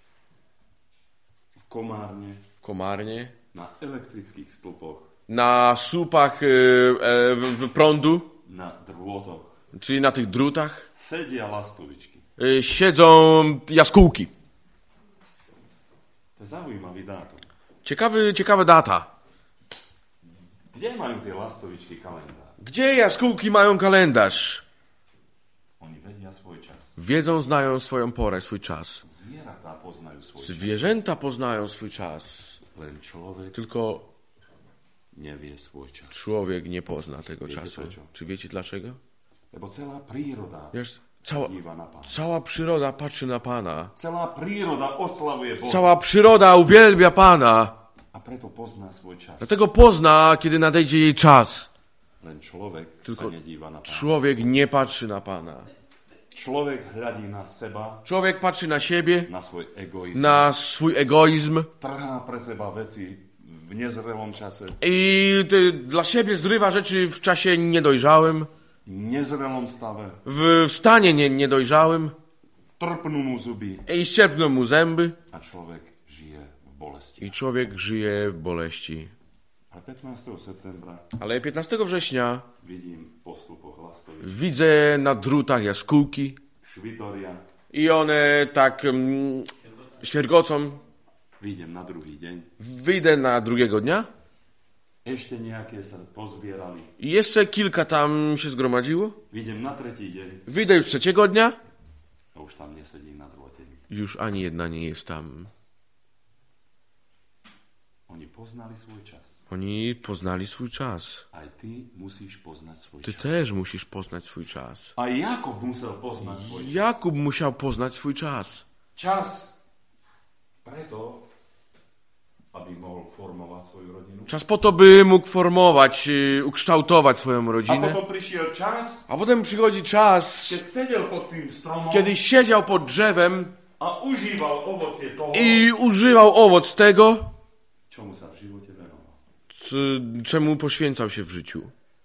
v Komárne Komarnie na elektrických stĺpoch, na słupach prądu, na drôtoch czyli na tych drutach, sedia lastovičky. siedzą jaskółki. To je zaujímavý dátum. Ciekawa data. Kde majú tie lastovičky kalendár? Gdzie jaskółki mają kalendarz? Oni vedia svoj čas. Wiedzą, znają swoją porę, swój czas. Zvieratá poznajú svoj čas. Zwierzęta poznają swój czas. Len človek Tylko nevie svoj čas. człowiek nie pozna tego Wiecie czasu. dlaczego? Czy wiecie dlaczego? Lebo celá príroda Wiesz, díva na Pána. cała przyroda patrzy na Pana. Celá príroda oslavuje Boha. Cała przyroda uwielbia Pana. A preto pozná svoj čas. Dlatego pozna, kiedy nadejdzie jej czas. Len človek Tylko sa nedíva na Pána. Człowiek nie patrzy na Pana. Človek hľadí na seba, Człowiek patrzy na siebie, na svoj egoizmus. na swój egoizm Trhá pre seba veci v nezrelom čase, i dla siebie zrywa rzeczy w czasie niedojrzałym, v nezrelom stave. w stanie niedojrzałym Trpnú mu zuby i ścierpną mu zęby a človek žije v bolesti. i człowiek żyje w boleści. Ale 15. septembra Ale 15 września vidím po stupoch lastovič, widzę na drutach jaskółki švitoria, i one tak świergocą. vidím na druhý deň. Wyjdę na drugiego dnia Ešte nejaké sa pozbierali. i jeszcze kilka tam się zgromadziło. Vidím na tretí deň Wyjdę już trzeciego dnia a už tam nesedí na drôte. już ani jedna nie jest tam. Oni poznali svoj čas. Oni poznali swój czas. Aj ty musíš poznať svoj Ty čas. też musisz poznać swój czas. A Jakob musel poznať svoj čas. Jakub musiał poznać swój czas. Čas preto, aby mohol formovať svoju rodinu. Czas po to, by mógł formować, ukształtować swoją A rodzinę. potom prišiel čas, A potem przychodzi czas, keď sedel pod tým stromom kiedy siedział pod drzewem a užíval ovocie toho, i używał owoc tego, čomu sa v živote venoval. czemu poświęcał się w życiu.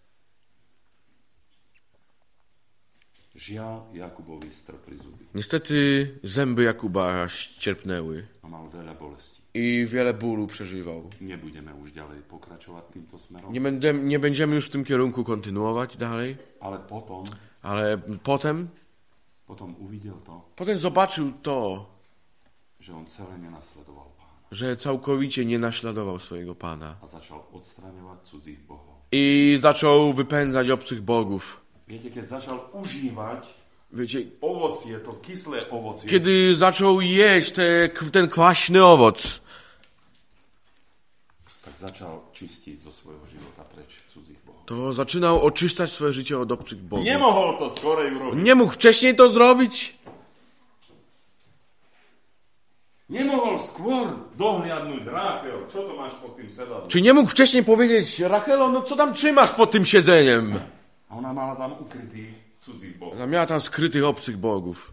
Žiaľ, Jakubovi strpli zuby Niestety zęby Jakuba ścierpnęły a mal veľa bolesti. i wiele bólu przeżywał. Nebudeme už ďalej pokračovať týmto smerom, Nie będziemy już w tym kierunku kontynuować dalej, ale potom ale potem uvidel to, zobaczył to, že on celé nenasledoval Pána że całkowicie nie naśladował swojego Pana a začal odstraňovať cudzích bohov. i zaczął wypędzać obcych bogów. Viete, keď začal užívať Wiecie, ovocie, to kyslé ovocie, kiedy zaczął jeść ten kwaśny owoc, tak začal čistiť zo svojho života preč cudzích bohov. to zaczynał oczyszczać swoje życie od obcych bogów. Nemohol to skorej urobiť. Nie mógł wcześniej to zrobić? Nemohol skôr dohliadnúť, Ráchel, čo to máš pod tým sedadlom? Czy nie mógł wcześniej powiedzieć, Rachelo, no co tam trzymasz pod tym siedzeniem? A ona mala tam ukrytých cudzích bohov. Ona miała tam skrytych obcych bogów.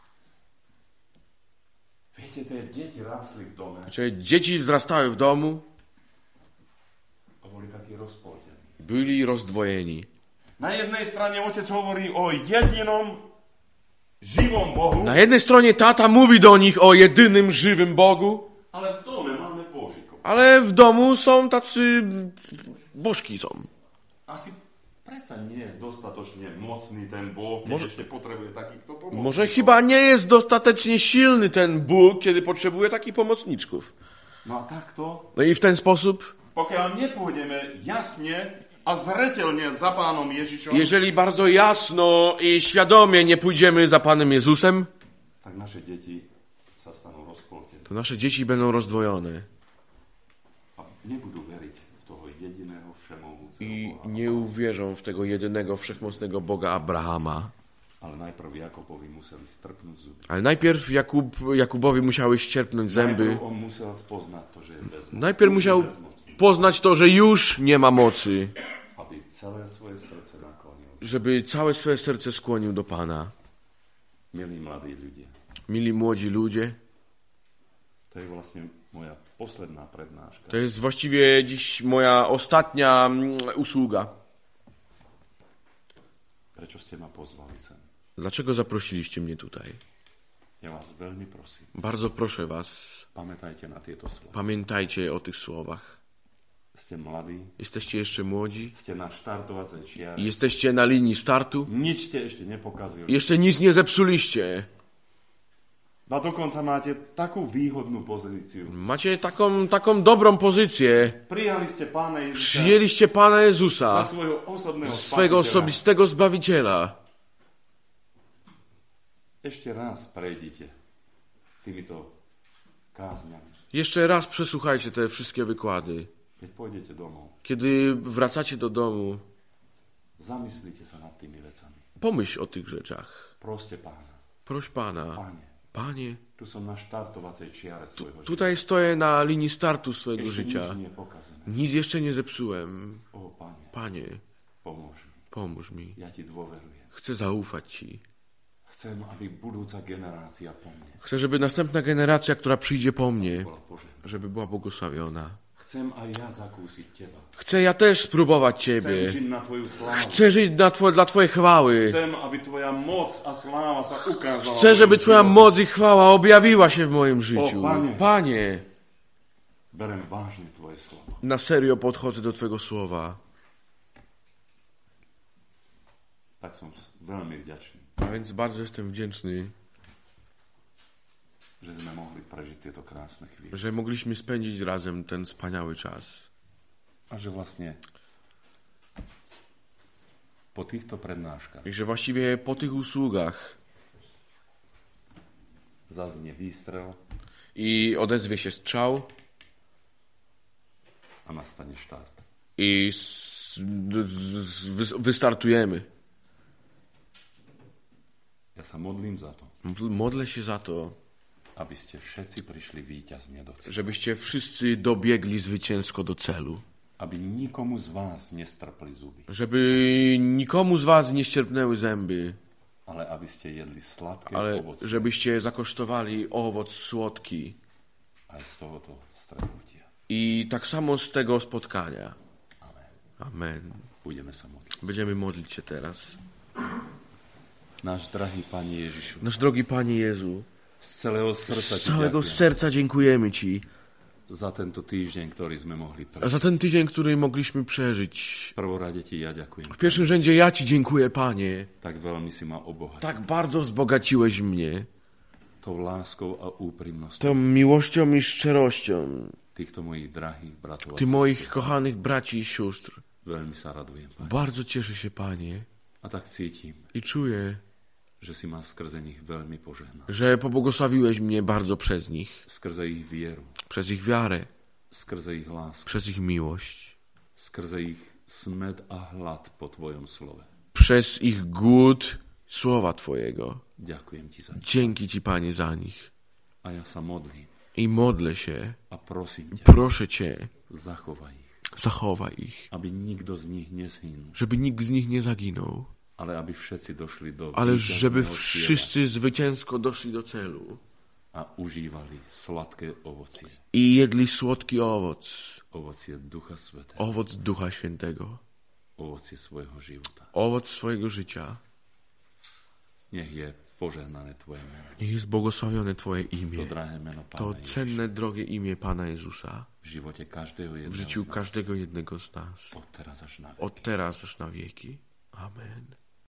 Viete, tie deti rásli v dome Znaczy, dzieci wzrastały w domu, a boli takí rozpoltení. byli rozdwojeni. Na jednej strane otec hovorí o jedinom živom Bohu, Na jednej stronie tata mówi do nich o jedynym żywym Bogu, ale v dome máme božikov. ale w domu są tacy bożki są. Asi predsa nie je dostatočne mocný ten Boh, keď ešte potrebuje takýchto pomocníkov. Może chyba nie jest dostatecznie silny ten Bóg, kiedy potrzebuje takich pomocniczków. No a takto, No i w ten sposób, pokiaľ nepôjdeme jasne a zretelne za Pánom Ježišom, jeżeli bardzo jasno i świadomie nie pójdziemy za Panem Jezusem, tak naše deti sa stanú rozpoltené to nasze dzieci będą rozdwojone a nebudú veriť v toho jediného všemohúceho i Boha. nie uwierzą w tego jedynego, wszechmocnego Boga Abrahama. Ale najprv Jakobovi museli strpnúť zuby. Ale najpierw Jakubowi musiały ścierpnąć zęby. Najprv on musel spoznať to, že je bezmocný. Najpierw musiał poznać to, że już nie ma mocy, Aby celé svoje srdce naklonil. żeby całe swoje serce skłonił do Pana. Milí mladí ľudia, Mili młodzi ludzie, to je vlastne moja posledná prednáška. to jest właściwie dziś moja ostatnia usługa. Prečo ste ma pozvali sem? Dlaczego zaprosiliście mnie tutaj? Ja vás veľmi prosím, Bardzo proszę was, pamätajte na tieto slova. pamiętajcie o tych słowach. Ste mladí, Jesteście jeszcze młodzi ste na štartovacej čiare. i jesteście na linii startu. Nič ste ešte nepokazili. Jeszcze nic nie zepsuliście. A dokonca máte takú výhodnú pozíciu. Macie taką dobrą pozycję. Prijali ste Pána Ježiša Przyjęliście Pana za Jezusa, svojho osobného swego spasiteľa. osobistego Zbawiciela. Ešte raz prejdite týmito kázňami. Jeszcze raz przesłuchajcie te wszystkie wykłady. Keď pôjdete domov, Kiedy wracacie do domu, zamyslite sa nad tými vecami. pomyśl o tych rzeczach. Proste Pána. Proś Pana, Pane, Panie, tu som na štartovacej čiare svojho života. tutaj stoję na linii startu swojego Ešte życia. nič nie je pokazené. Nic jeszcze nie zepsułem. O, Pane, Panie, pomôž mi. pomóż mi. Ja ti dôverujem. Chcę zaufać Ci. Chcem, aby budúca generácia po mne Chcę, żeby następna generacja, która przyjdzie po mnie, bola požehnaná. żeby była błogosławiona. Chcem aj ja zakúsiť teba. Chcę ja też spróbować Chcem Ciebie. žiť na tvoju slávu. Chcę żyć dla Twojej chwały. Chcem, aby tvoja moc a sláva sa ukázala. Chcę, v żeby mojom Twoja živote. moc i chwała objawiła się w moim życiu. Panie. Panie, Berem vážne tvoje slovo. na serio podchodzę do Twojego słowa. Tak som veľmi vďačný, A więc bardzo jestem wdzięczny, že sme mohli prežiť tieto krásne chvíle. że mogliśmy spędzić razem ten wspaniały czas. A že vlastne po týchto prednáškach I że właściwie po tych usługach zaznie výstrel i odezwie się strzał a nastane štart. i wystartujemy. Ja sa modlím za to, Modlę się za to, aby ste všetci prišli víťazne do cieľa. żebyście wszyscy dobiegli zwycięsko do celu. Aby nikomu z vás nestrpli zuby, Żeby nikomu z was nie ścierpnęły zęby, ale aby ste jedli sladké ale ovocie żebyście zakosztowali owoc słodki. aj z tohoto stretnutia. I tak samo z tego spotkania. Amen. Amen. Budeme sa modliť. Będziemy modlić się teraz. Náš drahý Pane Ježišu, Nasz drogi Panie Jezu, z celého srdca z Ti całego ďakujem serca dziękujemy Ci za tento týždeň, ktorý sme mohli za prežiť. ten tydzień, który mogliśmy przeżyć. V prvorade Ti ja ďakujem. W pierwszym rzędzie ja Ci dziękuję, Panie. Tak veľmi si ma obohatil. Tak bardzo wzbogaciłeś mnie. tou láskou a úprimnosťou tą miłością i szczerością týchto mojich drahých bratov a tych sestier. moich kochanych braci i sióstr. Veľmi sa radujem, Pane. Bardzo cieszę się, Panie, A tak cítim, i czuję, že si ma skrze nich veľmi požehnal. że pobłogosławiłeś mnie bardzo przez nich, Skrze ich vieru, przez ich wiarę, skrze ich lásku, przez ich miłość, skrze ich smed a hlad po Tvojom slove. przez ich głód słowa Twojego. Ďakujem Ti za nich. Dzięki Ci, Panie, za nich. A ja sa modlím I modlę się, a prosím ťa, proszę Cię, zachovaj ich, zachowaj ich, aby nikto z nich nezhynul, żeby nikt z nich nie zaginął, ale aby všetci došli do ale żeby víťazného cieľa wszyscy zwycięsko doszli do celu a užívali sladké ovocie. i jedli słodki owoc, Ovocie Ducha Svätého, owoc Ducha Świętego, ovocie svojho života. owoc swojego życia. Nech je požehnané Tvoje meno. Niech jest błogosławione Twoje To imię, drahé meno to Pána Ježiša cenne, drogie imię Pana Jezusa v živote každého w jedného życiu z nás. każdego jednego z nas, Od teraz až na veky. od teraz aż na wieki. Amen.